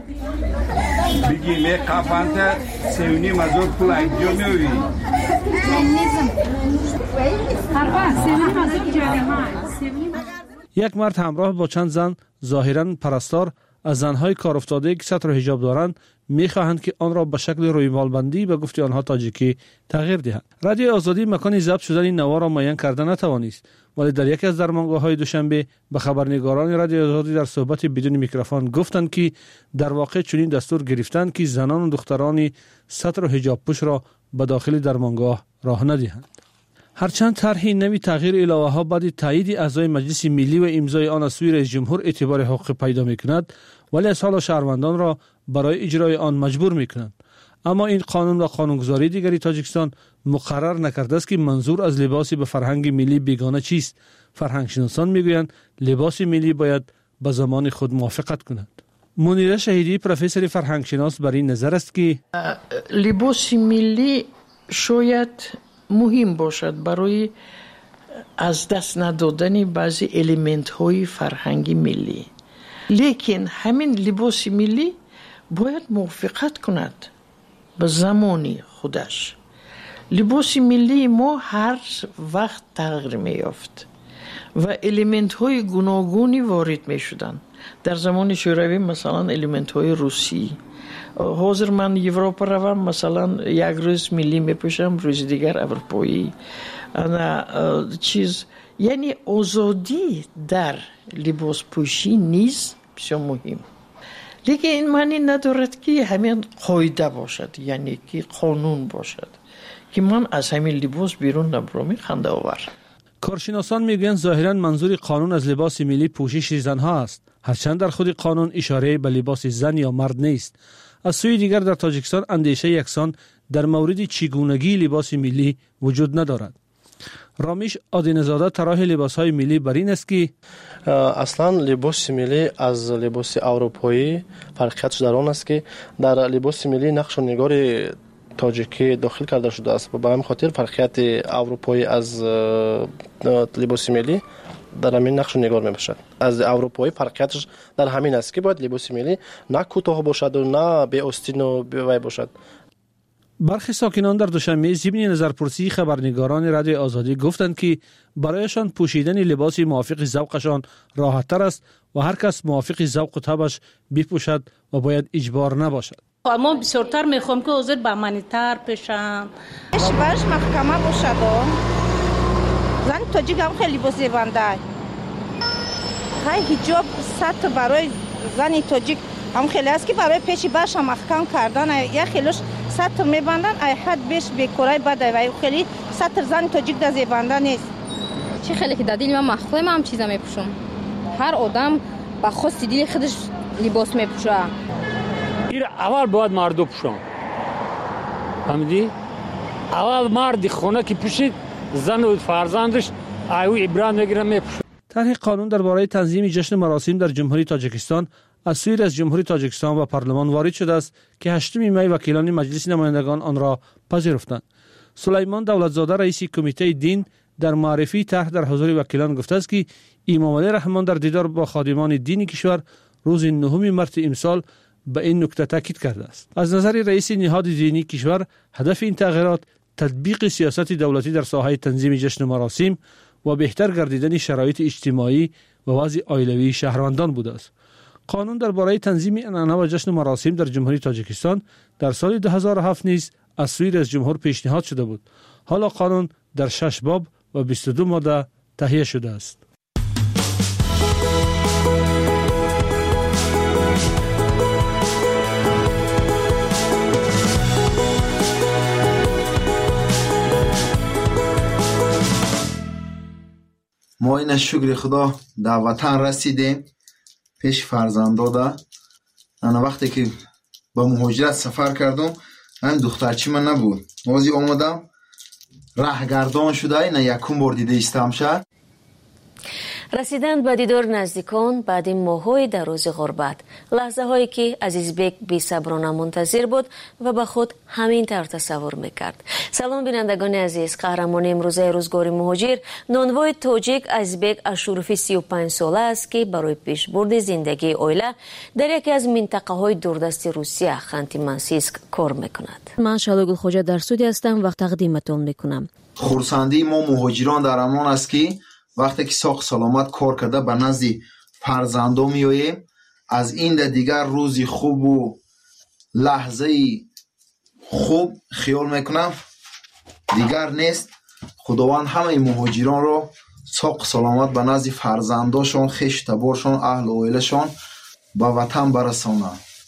بگی قفانت سیونی مزور پول انجام میوی یک مرد همراه با چند زن ظاهراً پرستار از زنهای کار افتاده که ستر حجاب دارند میخواهند که آن را به شکل رویمالبندی به گفت آنها تاجیکی تغییر دهند. رادیو آزادی مکان ضبط شدن این نوا را معین کرده نتوانست، ولی در یکی از درمانگاه‌های دوشنبه به خبرنگاران رادیو آزادی در صحبت بدون میکروفون گفتند که در واقع چنین دستور گرفتند که زنان و دختران ستر و حجاب پوش را به داخل درمانگاه راه ندهند. هرچند طرح نوی تغییر علاوه ها بعد تایید اعضای مجلس ملی و امضای آن از سوی رئیس جمهور اعتبار حقوقی پیدا میکند، ولی از حال شهروندان را برای اجرای آن مجبور میکنند. اما این قانون و قانونگذاری دیگری تاجیکستان مقرر نکرده است که منظور از لباسی به فرهنگ ملی بیگانه چیست. فرهنگ شناسان میگویند لباس ملی باید به زمان خود موافقت کند. منیره شهیدی پروفسور فرهنگ شناس بر این نظر است که لباس ملی شاید مهم باشد برای از دست ندادن بعضی الیمنت های فرهنگ ملی، لیکن همین لباس ملی باید موافقت کند به زمانی خودش. لباس ملی ما هر وقت تغییر می‌یافت و الیمنت های گوناگونی وارد می شدن. در زمان شوروی مثلا الیمنت های روسی، حاضر من یوروپا روم مثلا یک روز ملی میپوشم، روز دیگر اروپایی. انا چیز یعنی آزادی در لباس پوشی نیز بسیار مهم، لیکن این معنی ندارد که همین قاعده باشد، یعنی که قانون باشد که من از همین لباس بیرون نبرم. خنده آور. کارشناسان میگویند ظاهرا منظور قانون از لباس ملی پوشش زنها است، هرچند در خود قانون اشاره به لباس زن یا مرد نیست. از سوی دیگر در تاجیکستان اندیشه یکسان در مورد چگونگی لباس ملی وجود ندارد. رامیش آدینزاده طراح لباس‌های ملی بر این است که اصلا لباس ملی از لباس اروپایی فرقیتش در آن است که در لباس ملی نقش و نگار تاجیکی داخل کرده شده است. به همین خاطر فرقیت اروپایی از لباس ملی در همین نقش و نگار میباشد. از اروپایی فرقیتش در همین است که باید لباس ملی نه کوتاه باشد و نه بی آستین و بی وی باشد. برخی ساکنان در دوشنبه ضمن نظرپرسی خبرنگاران رادیو آزادی گفتند که برایشان پوشیدن لباس موافق ذوقشان راحت تر است و هر کس موافق ذوق و طبعش بپوشد و باید اجبار نباشد. اما بسیارتر میخوام که حاضر به منیتر پیشم اشباش محکمه باشد. زن تاجیک هم خیلی بازیبنده های حجاب سطح برای زن تاجیک هم خیلی است که برای پیش باش هم محکم کردن یا خیلیش سطر میبندن ای حد بیش بیکورای بده و خیلی سطر زن تاجیک در زیبنده نیست. چی خیلی که دادیل من مخفی من هم چیزا میپوشم. هر آدم با خود دیل خودش لباس میپوشه. این اول باید مردو پوشن. فهمیدی؟ اول مرد خونه که پوشید زن و فرزندش ایو ابران میگیره میپوشه. طرح قانون درباره تنظیم جشن مراسم در جمهوری تاجیکستان از سوی رئیس جمهوری تاجیکستان و پارلمان وارد شده است که هشتم می وکیلان مجلس نمایندگان آن را پذیرفتند. سلیمان دولتزاده رئیس کمیته دین در معرفی طرح در حضور وکیلان گفته است که امام علی رحمان در دیدار با خادمان دینی کشور روز نهم مارس امسال به این نکته تاکید کرده است. از نظر رئیس نهاد دینی کشور هدف این تغییرات تطبیق سیاست دولتی در ساحه تنظیم جشن مراسم و بهتر گردیدن شرایط اجتماعی و وضع عائلوی شهروندان بوده است. قانون درباره تنظیم عنعنه و جشن مراسم در جمهوری تاجیکستان در سال دو هزار و هفت نیز از سوی رئیس جمهور پیشنهاد شده بود. حالا قانون در شش باب و بیست و دو ماده تهیه شده است. ما این شکر خدا در وطن رسیدیم پیش فرزنداده. انا وقتی که با مهاجرت سفر کردم من دخترچی من نبود. موزی اومدم راهگردان شده این یکم بار دیده استم شد. رسیدن به دیدار نزدیکان بعد ماه‌های دراز غربت، لحظه هایی که عزیزبک بی صبرانه منتظر بود و به خود همین طور تصور میکرد. سلام بینندگان عزیز، قهرمان امروزه روزگار مهاجر نانوای تاجیک عزیزبک اشوروفی سی و پنج ساله است که برای پیشبرد زندگی عائله در یکی از منطقه های دوردست روسیه خانتی منسیسک کار میکند. من شالوگل خوجا در سودی هستم و تقدیمتون میکنم. خورسندی ما مهاجران در امان است که وقتی که ساق سلامت کار کرده به نزد فرزندان میاییم. از این در دیگر روزی خوب و لحظه خوب خیال میکنم دیگر نیست. خداوند همه مهاجران را ساق سلامت به نزد فرزندانشان، خویش تبارشان، اهل و عائله‌شان به وطن برسانه.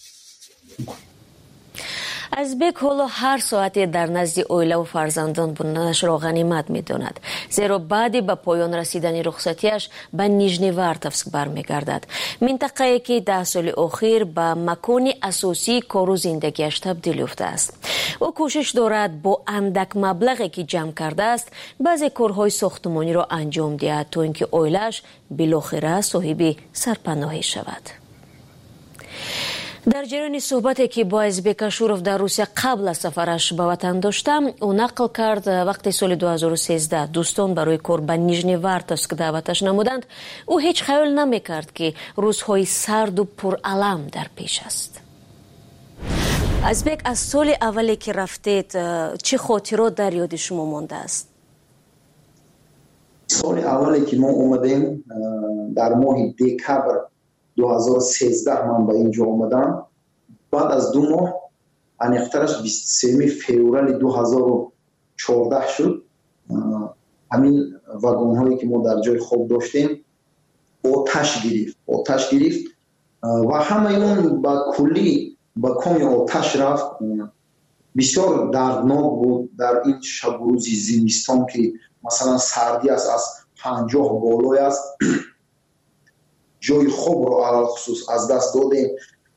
ازبک حالا هر ساعتی در نزد عائله و فرزندان بودنش را غنیمت می‌داند، زیرا بعد به پایان رسیدن رخصتیش به نیژنیوارتوفسک برمیگردد، منطقه‌ای که ده سال اخیر به مکان اساسی کار و زندگیش تبدیل یافته است. او کوشش دارد با اندک مبلغی که جمع کرده است بعضی کارهای ساختمانی را انجام دهد تا اینکه عائله‌اش بالاخره صاحب سرپناهی شود. در جریان صحبتی که با ازبک اشوروف در روسیه قبل از سفرش به وطن داشتم، او نقل کرد وقتی سال دو هزار و سیزده دوستان برای کار به نیژنیوارتوفسک دعوتش نمودند، او هیچ خیال نمیکرد که روزهای سرد و پرالم در پیش است. ازبک، از سال اولی که رفتید چه خاطرات در یاد شما مانده است؟ سال اولی که ما اومدیم در ماه دکبر دو هزار و سیزده من به اینجا آمدم. بعد از دو ماه انیخترش بیست و سوم فوریه دو هزار و چهارده شد. همین واگن هایی که ما در جای خواب داشتیم آتش گرفت آتش گرفت و همه اون با کلی با کمی آتش رفت. بسیار دردناک بود در این شب و روز زمستان که مثلا سردی است، از پنجاه بالای است. جای خوب رو علال خصوص از دست دادیم.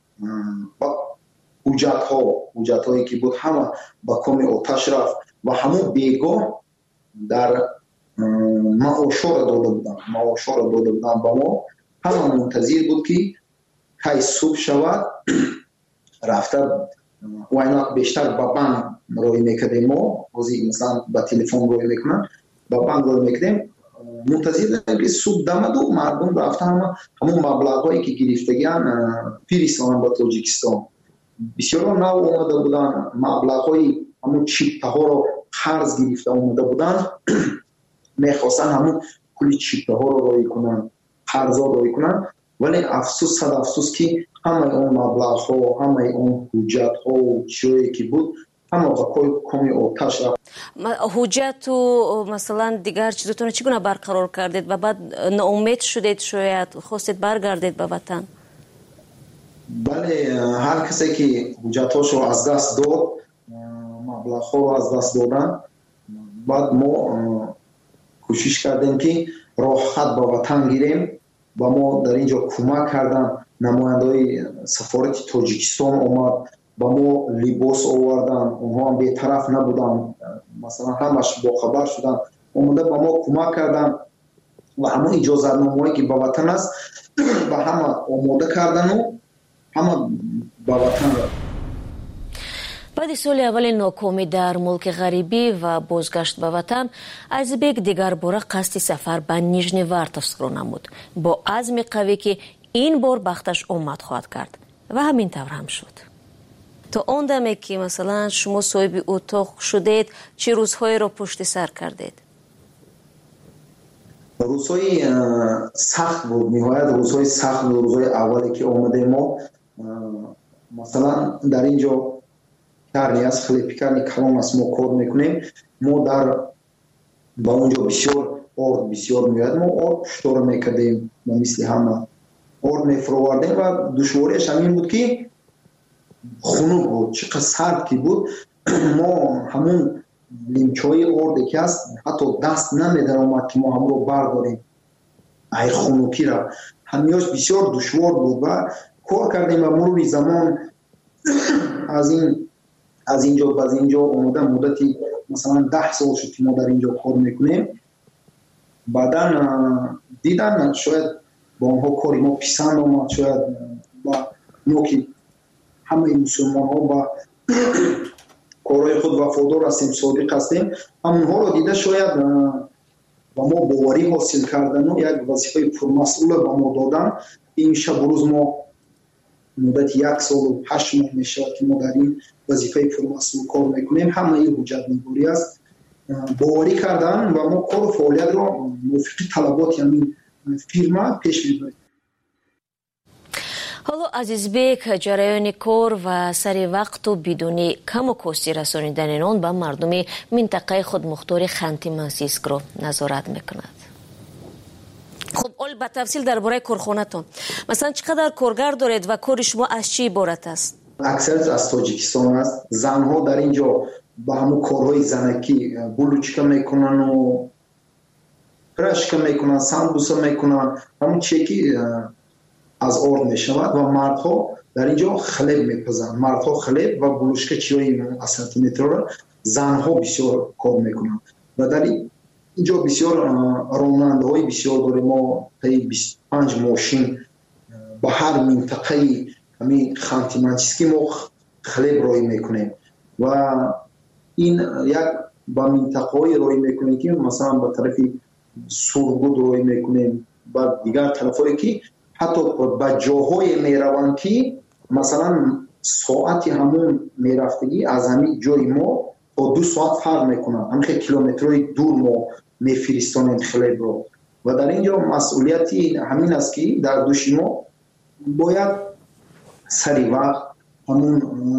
حجت ها حجت هایی که بود همه با کمی آتش رفت و همون بیگاه در معاشا را داده بودن معاشا را داده بودن با ما. همه منتظر بود که های صبح شود رفته و اینا بیشتر با بانک روی میکردیم. ما بازی مثلا با تلفن روی میکنن با بانک روی میکردیم. منتظر داریم که صبح دمد و مردم رفته همه همون مبلغ هایی که گرفتگیان پیرستان با تاجیکستان بسیار نو آمده بودن. مبلغ های همون چیپه ها رو قرض گرفته آمده بودن. میخواستن همون کلی چیپه ها رو رای کنن، قرض ها رای کنن. ولی افسوس صد افسوس که همه اون مبلغ ها، همه اون حجت ها و چیزی که بود همه با کمی آتش رفت. حجت و مثلا دیگر چیزتون چگونه برقرار کردید و بعد ناامید شدید، شاید خواستید برگردید به وطن؟ بله هر کسی که حجتاشو از دست داد مبلغ‌ها رو از دست دادن بعد ما کوشش کردیم که راه خط با وطن گیریم و ما در اینجا کمک کردن نماینده‌های سفارت تاجیکستان اومد با ما لباس آوردن اونها هم بی‌طرف نبودن مثلا همش با خبر شدن اومده با ما کمک کردن و همه اجازت نامه‌ای که با وطن است و همه آماده کردن و همه با وطن رفت. بعد سال اول ناکامی در ملک غریبی و بازگشت به وطن айзбек дигар бора қасди сафар ба нижневартовскро намуд бо азми қавӣ ки ин бор бахташ омад хоҳад кард ва ҳамин тавр ҳам шуд. то он даме ки масалан шумо соҳиби утоқ шудед чӣ рӯзҳоеро пушти сар кардед? рӯзҳои сахт буд, ниҳоят рӯзҳои сахт буд. рӯзҳои аввале ки омадем мо масалан дар ин ҷо карни аст хеле пикарни калон аст мо кор мекунем мо дар ба онҷо бисёр орд бисёр меояд мо орд пуштора мекардем ба мисли ҳама орд мефуровардем ва душвориаш ҳамин буд ки хунук буд чӣ қадр сард ки буд мо ҳамун лимчаҳои орде ки аст ҳатто даст намедаромад ки мо ҳамро бардорем ай хунукиро ҳамиёш бисёр душвор буд ва кор кардем ва мурури замон аз ин аз ин ҷо ба ин ҷо омода муддати масалан даҳ сол шуд ки мо дар ин ҷо кор мекунем баъдан дидан шояд ба онҳо кори мо писанд омад шояд ба мо ки ҳамаи мусулмонҳо ба корҳои худ вафодор ҳастем содиқ ҳастем ҳамонҳоро дида шояд ба мо боварӣ ҳосил кардану як вазифаи пурмасъула ба мо додан ин шабу рӯз мо муддати як солу ҳашт моҳ мешавад ки мо дар ин вазифаи пурмасъул кор мекунем ҳамаи ҳуҷҷатнигорӣ аст боварӣ кардан ва мо кору фаъолиятро мувофиқи талаботи ҳамин фирма пеш мебарем. ҳоло азизбек ҷараёни кор ва сари вақту бидуни каму кости расонидани он ба мардуми минтақаи худмухтори ханти мансийскро назорат мекунад. хуб ол ба тафсил дар бораи корхонатон масалан чӣ қадар коргар доред ва кори шумо аз чӣ иборат аст? аксарияш аз тоҷикистон аст. занҳо дар ин ҷо ба ҳамун корҳои занакӣ булучка мекунану прашка мекунанд самбуса мекунанд ҳамун чие ки аз орд мешавад ва мардҳо дар ин ҷо хлеб мепазанд. мардҳо хлеб ва булушка чиёи асортиментрро занҳо бисёр кор мекунанд ва дар ин ҷо бисёр ронандаҳои бисёр дорем. мо таи бисту панҷ мошин ба ҳар минтақаи ҳамин ханти мансийскӣ мо хлеб роҳӣ мекунем ва ин як ба минтақаҳои роҳӣ мекунем ки масалан ба тарафи сургуд роҳӣ мекунем ба дигар тарафҳое ки ҳатто ба ҷоҳое мераванд ки масалан соати ҳамун мерафтагӣ аз ҳамин ҷои мо то ду соат фарқ мекунад. ҳамин хеле километрҳои дур мо мефиристонем хлебро ва дар ин ҷо масъулияти ҳамин аст ки дар дӯши мо бояд сари вақт ҳамун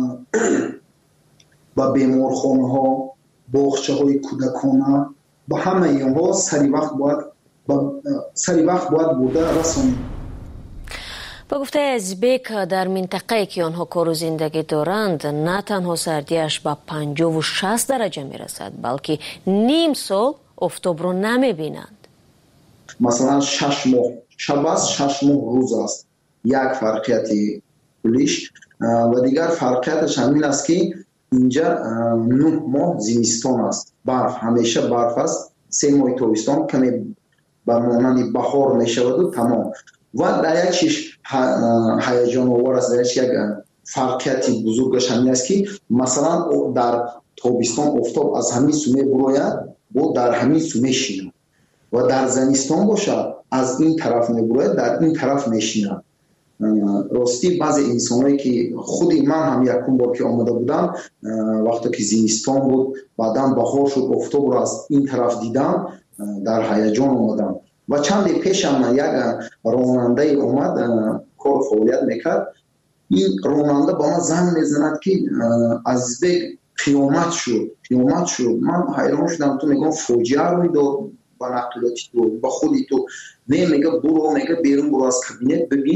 ба беморхонаҳо боғчаҳои кӯдакона ба ҳамаи онҳо сари вақт бояд сари вақт бояд бурда расонем. ба гуфтаи азизбек дар минтақае ки онҳо кору зиндагӣ доранд на танҳо сардиаш ба панҷову шаст дараҷа мерасад балки ним сол офтобро намебинанд. масалан шаш моҳ шаб аст шаш моҳ рӯз аст як фарқияти кулиш ва дигар фарқияташ ҳамин аст ки инҷа нӯҳ моҳ зимистон аст барф ҳамеша барф аст се моҳи тобистон каме ба монанди баҳор мешаваду тамом. ва дар як чиш ҳаяҷоновар аст дар як фарқияти бузургаш ҳамин аст ки масалан дар тобистон офтоб аз ҳамин су мебурояд бо дар ҳамин су мешинад ва дар зимистон бошад аз ин тараф мебурояд дар ин тараф мешинад. рости баъзе инсонҳое ки худи ман ҳам якум бор ки омада будам вақте ки зимистон буд баъдан баҳор шуд офтобро аз ин тараф дидам дар ҳаяҷон омадам ва чанде пешам як ронандаи омад кор фаъолият мекард. ин ронанда ба ман занг мезанад ки азизбек қиёмат шуд қиёмат шуд. ман ҳайрон шудам. ту мегӯям фоҷиа рӯй дод ба нақлиёти ту ба худи ту не мега буро мега берун буро аз кабинет бибин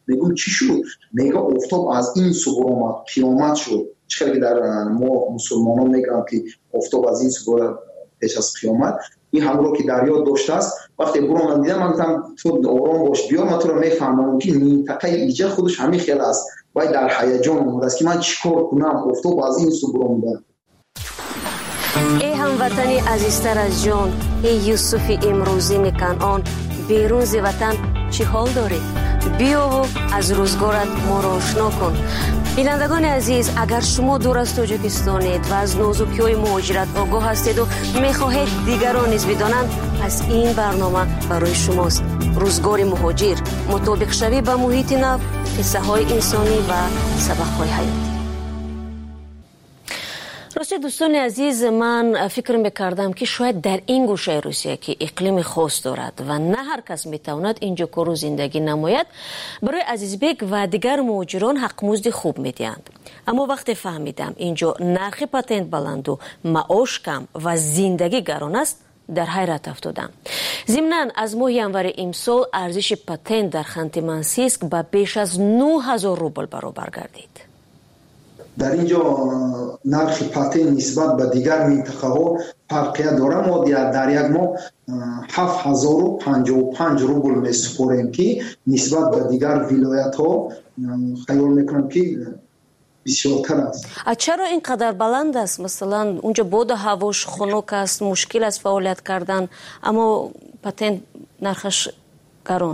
میگم چی شد؟ میگه آفتاب از این سو برآمد، قیامت شد. چرا که در ما مسلمانان میگن که آفتاب از این سو پیش از قیامت، این همراه که دریا داشته است. وقتی برو من دیدم من گفتم تو آرام باش بیا، من تو رو میفهمم که منطقه ایجا خودش همین خیلی است، باید در هیجان اومده است که من چیکار کنم، آفتاب از این سو برآمده. ای هموطنی عزیزتر از جان، ای یوسف امروزی کنعان، بیرون ز وطن چی حال داری؟ بیا و از روزگارت ما را آشنا کن. بینندگان عزیز، اگر شما دور از تاجیکستانید و از نازکی‌های مهاجرت آگاه هستید و می‌خواهید دیگران نیز بدانند، پس این برنامه برای شماست. روزگار مهاجر، مطابق شوی با محیط نو، قصه‌های انسانی و سبق‌های حیاتی. راستی دوستان عزیز، من فکر میکردم که شاید در این گوشه روسیه که اقلیم خاص دارد و نه هر کس میتواند اینجا کار و زندگی نماید، برای عزیزبک و دیگر مهاجران حق مزد خوب میدهند. اما وقتی فهمیدم اینجا نرخ پاتنت بلند و معاش کم و زندگی گران است، در حیرت افتادم. ضمناً از ماه ینور امسال ارزش پاتنت در خانت منسیسک به بیش از نه هزار روبل برابر گردید. در اینجا نرخ پاتنت نسبت به دیگر منطقه ها فرقیت داره. ما در یک ماه هفت هزار و پنجاه و پنج روبل میسپاریم که نسبت به دیگر ولایت ها خیال میکنم که بسیارتر است. چرا اینقدر بلند است؟ مثلا اونجا باد هواش خنک است، مشکل است فعالیت کردن، اما پاتنت نرخش گران.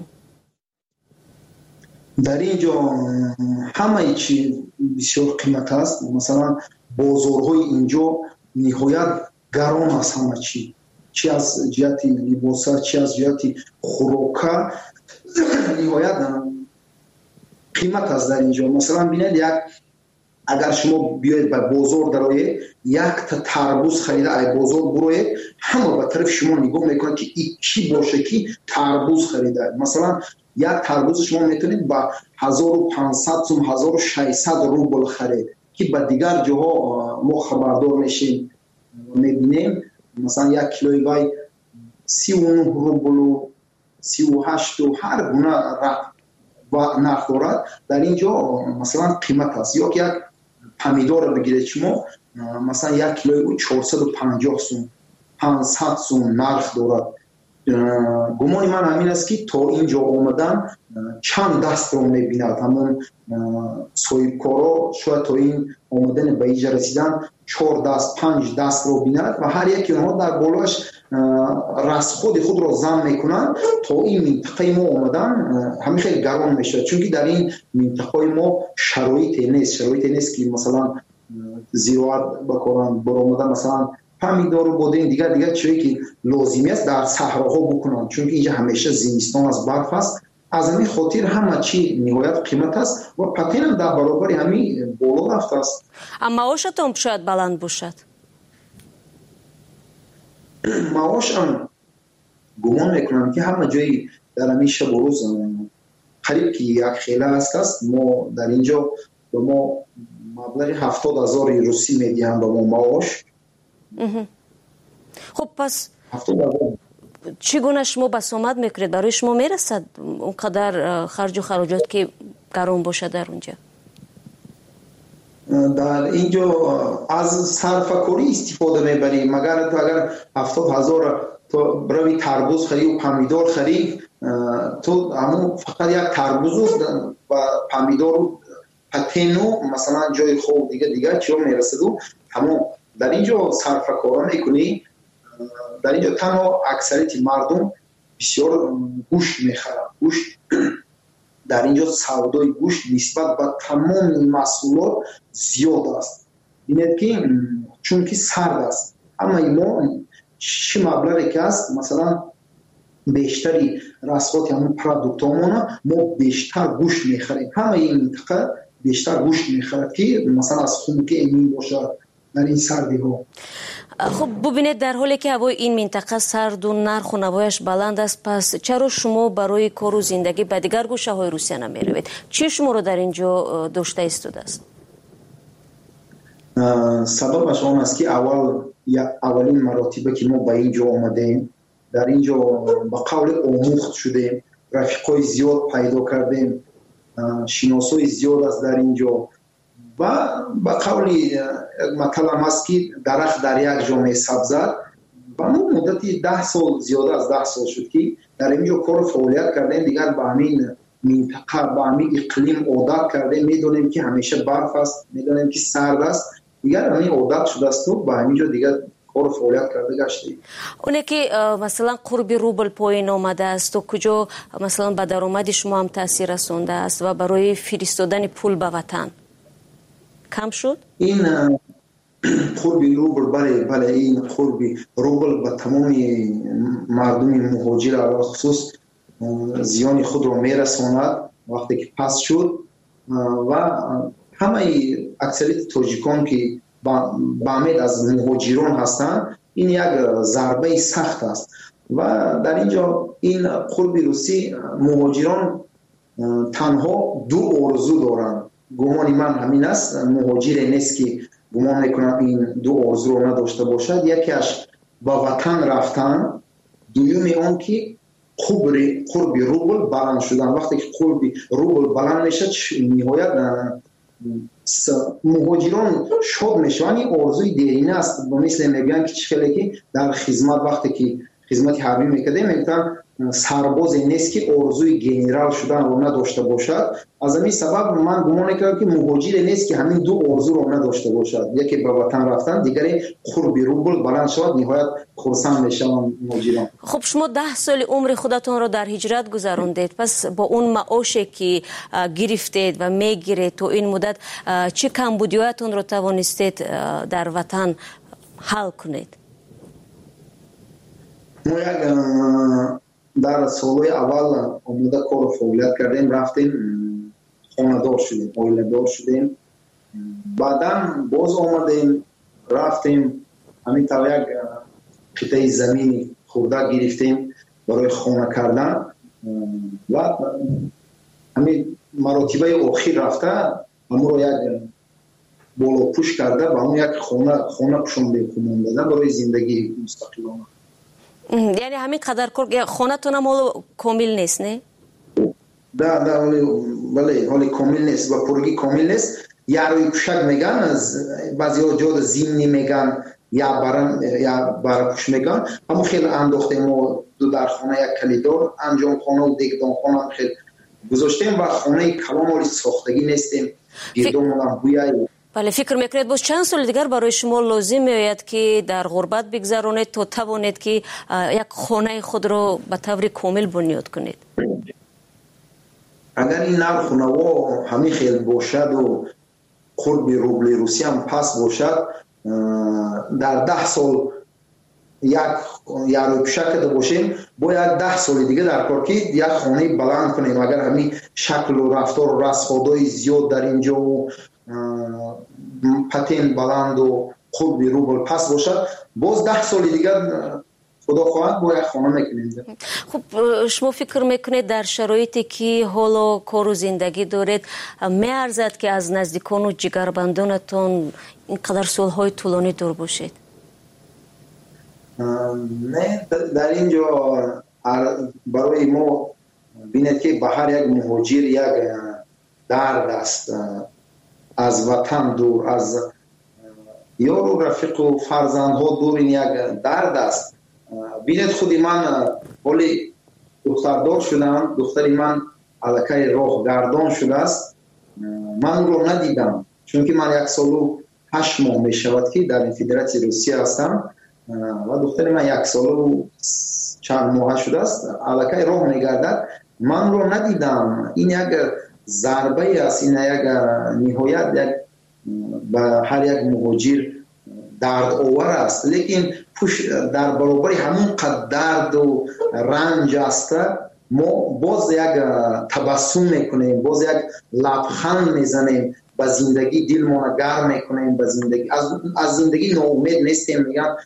در اینجا همه چی بسیار قیمت است. مثلا بازارهای اینجا نهایت گران است، همه چی، چی از جهت لباس، چی از جهت خوراک، نهایت قیمت است در اینجا. مثلا ببینید، یک اگر شما بیاید به بازار درآیید، یک تا تربوز خریده ای بازار بروید، همه به طرف شما نگاه میکنند که این کی باشه که تربوز خریده. مثلا یک تربوز شما میتونید با هزار و پانصد سوم هزار و ششصد روبل خرید که به دیگر جاها ما خبردار میشیم میبینیم مثلا یک کیلوی وای سی و نه روبل و سی و هشت و هر گونه و نرخ دارد. در اینجا مثلا قیمت است. یا یک پمیدور بگیرید شما، مثلا یک کیلوی چهارصد و پنجاه سوم پانصد سوم نرخ دارد. گمان من همین است که تا اینجا آمدن چند دست رو میبیند. همون صاحب کارا شاید تا این آمدن به اینجا رسیدن چهار دست پنج دست رو بیند و هر یک اونها در بالاش رسخود خود را زن میکنن. تا این منطقه ما آمدن همین خیلی گران میشه، چون که در این منطقه ما شرایط نیست شرایط نیست که مثلا زراعت بکنن برآمدن، مثلا پمیدار و بادین دیگر دیگر چیزی که لازمی است در صحراها بکنن، چون که اینجا همیشه زمستان از برف است. از همین خاطر همه چی نهایت قیمت است و پاتنت هم در برابر همین بالا رفته است. اما معاشتون شاید بلند باشد. معاش هم گمان میکنم که همه جایی در همین شب و روز قریب که یک خیله است است. ما در اینجا به ما مبلغ هفتاد هزار روسی میدیم به ما معاش. خب پس چگونه شما بسامد میکنید؟ برای شما میرسد اونقدر خرج و خراجات که گران باشه در اونجا؟ در اینجا از صرفه‌کاری استفاده میبریم. مگر تو اگر هفتاد هزار تو برای تربوز خرید و پمیدار خرید، تو همون فقط یک تربوز و پمیدار و پاتنت مثلا جای خوب دیگه دیگه چیو میرسد و همون در اینجا صرفه‌کاری میکنی. در اینجا تنها اکثریت مردم بسیار گوشت میخرند. گوشت در اینجا سودای گوشت نسبت به تمام محصولات زیاد است. ببینید که چون که سرد است، اما ما چه مبلغی که است مثلا بیشتری رسوات همون پروداکتامون ما بیشتر گوشت میخریم. همه این منطقه بیشتر گوشت میخرد که مثلا از خون که امین باشد در این سردی ها. خب ببینید، در حالی که هوای این منطقه سرد و نرخ و نوایش بلند است، پس چرا شما برای کار و زندگی به دیگر گوشه های روسیه نمی روید؟ چی شما رو در اینجا داشته ایستاده است؟ سببش آن است که اول اولین مراتبه که ما به اینجا آمدیم، در اینجا با قول آموخت شدیم، رفیقای زیاد پیدا کردیم شناسای زیاد است در اینجا و با قولی مطلب است که درخت در یک جا میسبزد و ما مدتی ده سال زیاده از ده سال شد که در اینجا کار فعالیت کردیم. دیگر با همین منطقه با همین اقلیم عادت کردیم، میدونیم که همیشه برف است، میدونیم که سرد است، دیگر همین عادت شده است و با همینجا دیگر کار فعالیت کرده گشتیم. اونه که مثلا قرب روبل پایین آمده است و کجا مثلا به درآمد شما هم تاثیر رسونده است و برای فرستادن پول به وطن کم شد؟ این قرب روبل بله بله این قرب روبل به تمام مردم مهاجر علاوه خصوص زیان خود را میرساند وقتی که پس شد و همه اکثریت تاجیکان که با امید از مهاجران هستند این یک ضربه سخت است و در اینجا این قرب روسی مهاجران تنها دو آرزو دارند. گمان من همین است، مهاجر نیست که گمان میکنم این دو آرزو را نداشته باشد. یکیش با وطن رفتن، دومی آن که قرب روبل بلند شدن. وقتی که قرب روبل بلند میشد نهایت مهاجران شاد میشن. این آرزوی دیرینه است، مثل میگن که چخیلی که در خدمت وقتی که خدمت حربی میکرده میگن سربازی نیست که آرزوی گنرال شدن رو نداشته باشد. از همین سبب من گمان میکنم که مهاجر نیست که همین دو آرزو رو نداشته باشد، یکی به وطن رفتن، دیگری قرب روبل بلند شد. نهایت خرسند میشن مهاجران. خب شما ده سال عمر خودتون رو در هجرت گذراندید، پس با اون معاشی که گرفتید و میگیرید تو این مدت چه کمبودیاتون رو توانستید در وطن حل کنید؟ ما یک در سالهای اول آمده کار فعالیت کردیم، رفتیم خانه دار شدیم، آیله دار شدیم، بعدا باز آمدیم رفتیم همین طور یک قطعه زمین خورده گرفتیم برای خانه کردن و همین مراتبه آخر رفته همون رو یک بالا پوش کرده و همون یک خانه خانه پوشانده کنم دادن برای زندگی مستقلانه. یعنی همین قدر کار خانه تون هم کامل نیست نه؟ ده ده ولی ولی ولی کامل نیست و پرگی کامل نیست. یا روی کوشک میگن، از بعضی ها جاد زمینی میگن یا برن یا برپوش میگن. همون خیلی انداختیم و دو در خانه یک کلیدار انجام خانه و دیگدان خانه هم خیلی گذاشتیم و خانه کلام ولی ساختگی نیستیم. گردون هم بویایی. بله، فکر میکنید باز چند سال دیگر برای شما لازم میآید که در غربت بگذرانید تا توانید که یک خانه خود را به طور کامل بنیاد کنید؟ اگر این نوع خانه ها همین خیلی باشد و قرب روبل روسی هم پس باشد، در ده سال یک یارو پیشکده باشیم باید ده سال دیگه در کار که یک خانه بلند کنیم. اگر همین شکل و رفتار و رسخادای زیاد در اینجا و پتین بلند و خود بی روبل پس باشد، باز ده سال دیگر خدا خواهد باید خانه میکنید. خب شما فکر میکنید در شرایطی که حالا کار و زندگی دارید میارزد که از نزدیکان و جگربندانتون اینقدر سالهای طولانی دور باشید؟ نه، در اینجا برای ما بینید که به هر یک مهاجر یک درد است، از وطن دور، از یار و رفیق و فرزندها دور، این یک درد است. بینید خودی من ولی دختردار شدم، دختری من علکه راه گردان شده است، من رو ندیدم چون که من یک سال و هشت ماه می شود که در فدراسیون روسیه هستم و دختری من یک سال و چند ماه شده است علکه راه می گردد، من رو ندیدم. این یک ضربه است، این یک نهایت یک به هر یک مهاجر درد آور است. لیکن پوش در برابر همون قدر درد و رنج است ما باز یک تبسم میکنیم، باز یک لبخند میزنیم، به زندگی دل ما گرم میکنیم، به زندگی از از زندگی ناامید نیستیم. میگن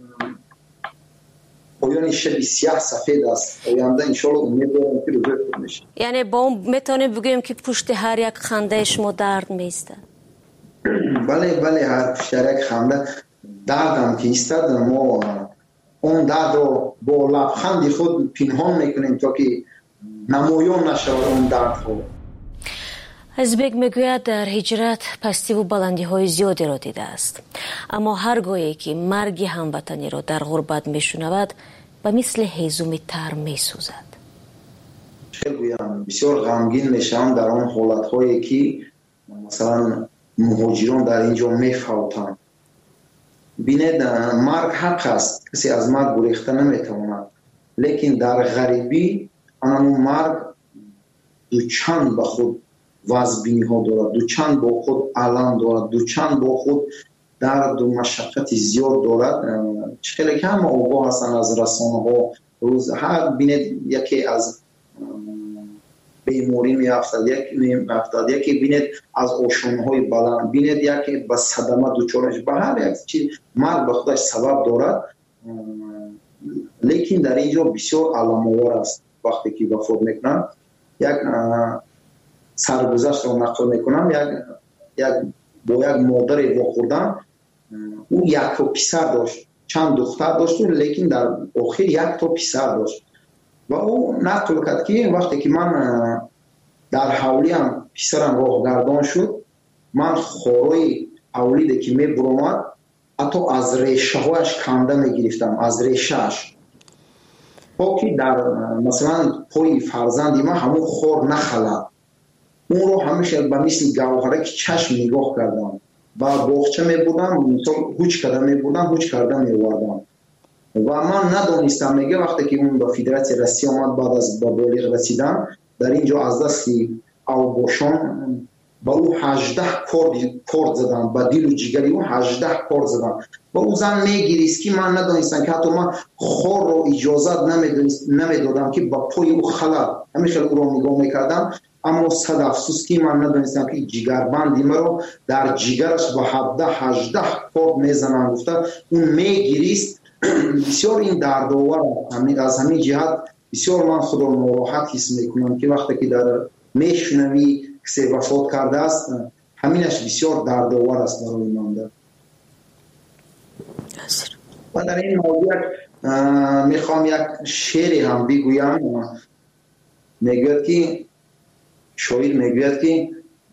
پایان شب سیاه سفید است، آینده ان شاء الله امید دارم که روزی خوب میشه. یعنی با اون میتونیم بگیم که پشت هر یک خنده شما درد میسته؟ بله بله، هر پشت هر یک خنده دردم که ایستد ما اون درد رو با لبخند خود پنهان میکنیم تا که نمایان نشود اون درد ها. ازبک میگوید در هجرت پستی و بلندی های زیادی را دیده است، اما هرگاهی که مرگ هموطنی را در غربت میشنود به مثل هیزومی تر میسوزد. چه گویم، بسیار غمگین میشم در آن حالت هایی که مثلا مهاجران در اینجا میفوتند. بینید مرگ حق است، کسی از مرگ گریخته نمیتواند، لیکن در غریبی آن مرگ دو چند به خود وزبینی ها دارد، دو چند با خود علم دارد، دو چند با خود درد و مشقت زیاد دارد. خیلی کم آگاه هستند از رسانه ها. روز هر بینید یکی از بیماری می افتد، یکی می افتد، یکی بینید از آشانه های بلند، بینید یکی به صدمه دوچارش. به هر یک چیز مرگ به خودش سبب دارد، لیکن در اینجا بسیار علم‌آور است. وقتی که وفات میکنند یک سرگذشت را نقل میکنم، یک یک با یک مادر واخوردن، او یک تا پسر داشت، چند دختر داشت، لیکن در آخر یک تا پسر داشت و او نقل کرد که وقتی که من در حولیم پسرم راه گردان شد، من خورای اولیده که می برامد حتی از ریشه هایش کنده می گرفتم، از ریشهش، با که در مثلا پای فرزندی من همون خور نخلد. اون رو همیشه به مثل گوهره که چشم نگاه کردم و باغچه می بودم، مثلا هوچ کرده می بودم، هوچ کرده می وردم و من ندانستم. میگه وقتی که اون به فدراسیون روسیه آمد بعد از به بالغ رسیدن، در اینجا از دست اوباشان با او هجده کارد زدن، با دل و جگری او هجده کارد زدن و او زن میگیریست که من ندانستم که حتی من خور رو اجازت نمیدادم که با پای او خلد، همیشه او رو نگاه میکردم، اما صد افسوس که من ندانستم که جگربندی مرا در جگرش با هفده هجده کارد میزنن. گفته اون میگیریست. بسیار این دردآور از همین جهت بسیار من خود را ناراحت حس میکنم که وقتی که در میشنوی کسی وفات کرده است، همینش بسیار دردآور است برای من. و در این موضوع میخوام یک شعری هم بگویم. میگوید که شاعر میگوید که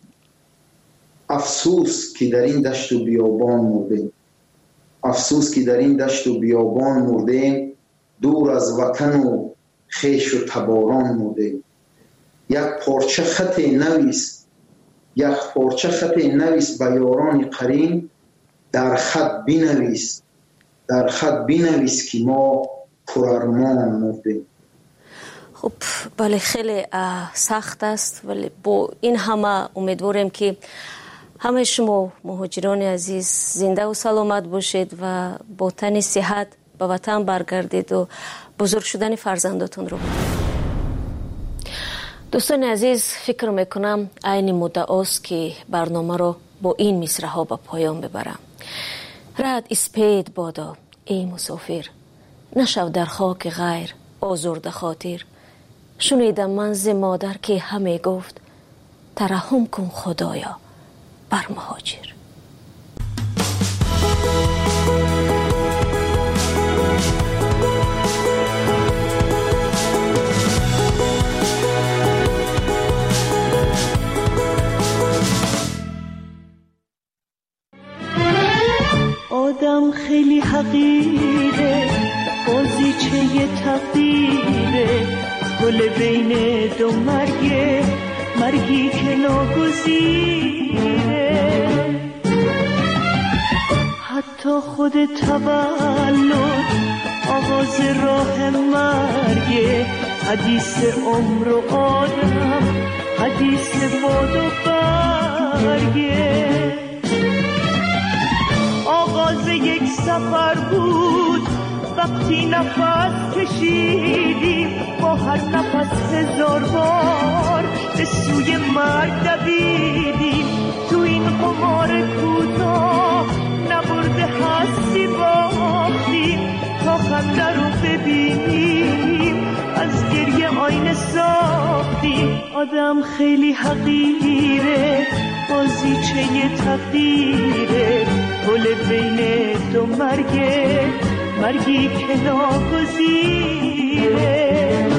افسوس که در این دشت و بیابان مرده، افسوس که در این دشت و بیابان مرده، دور از وطن و خیش و تباران مرده. یک پارچه خط نویس، یک پارچه خط نویس به یاران قرین، در خط بنویس، در خط بنویس که ما پرارمان مرده. خب بله، خیلی سخت است، ولی با این همه امیدواریم که همه شما مهاجران عزیز زنده و سلامت باشید و با تن صحت به وطن برگردید و بزرگ شدن فرزنداتون رو بدید. دوستان عزیز، فکر میکنم عین مدت است که برنامه رو با این مصرع ها به پایان ببرم. رد اسپید بادا ای مسافر، نشو در خاک غیر آزرده خاطر. شنیدم من ز مادر که همه گفت، ترحم کن خدایا بر مهاجر. آدم خیلی حقیره، بازیچه تقدیره، گل بین دو مرگه، مرگی که ناگزیره. حتی خود تولد آغاز راه مرگه، حدیث عمر و آدم، حدیث باد و برگه. آغاز یک سفر بود وقتی نفس کشیدیم، با هر نفس هزار بار به سوی مرگ دویدیم. تو این قمار کوتاه نبرده هستی باختیم، تا خنده رو ببینیم از گریه آینه ساختیم. آدم خیلی حقیره، بازیچه تقدیره، گل بین دو مرگه، مرگی که ناگزیره.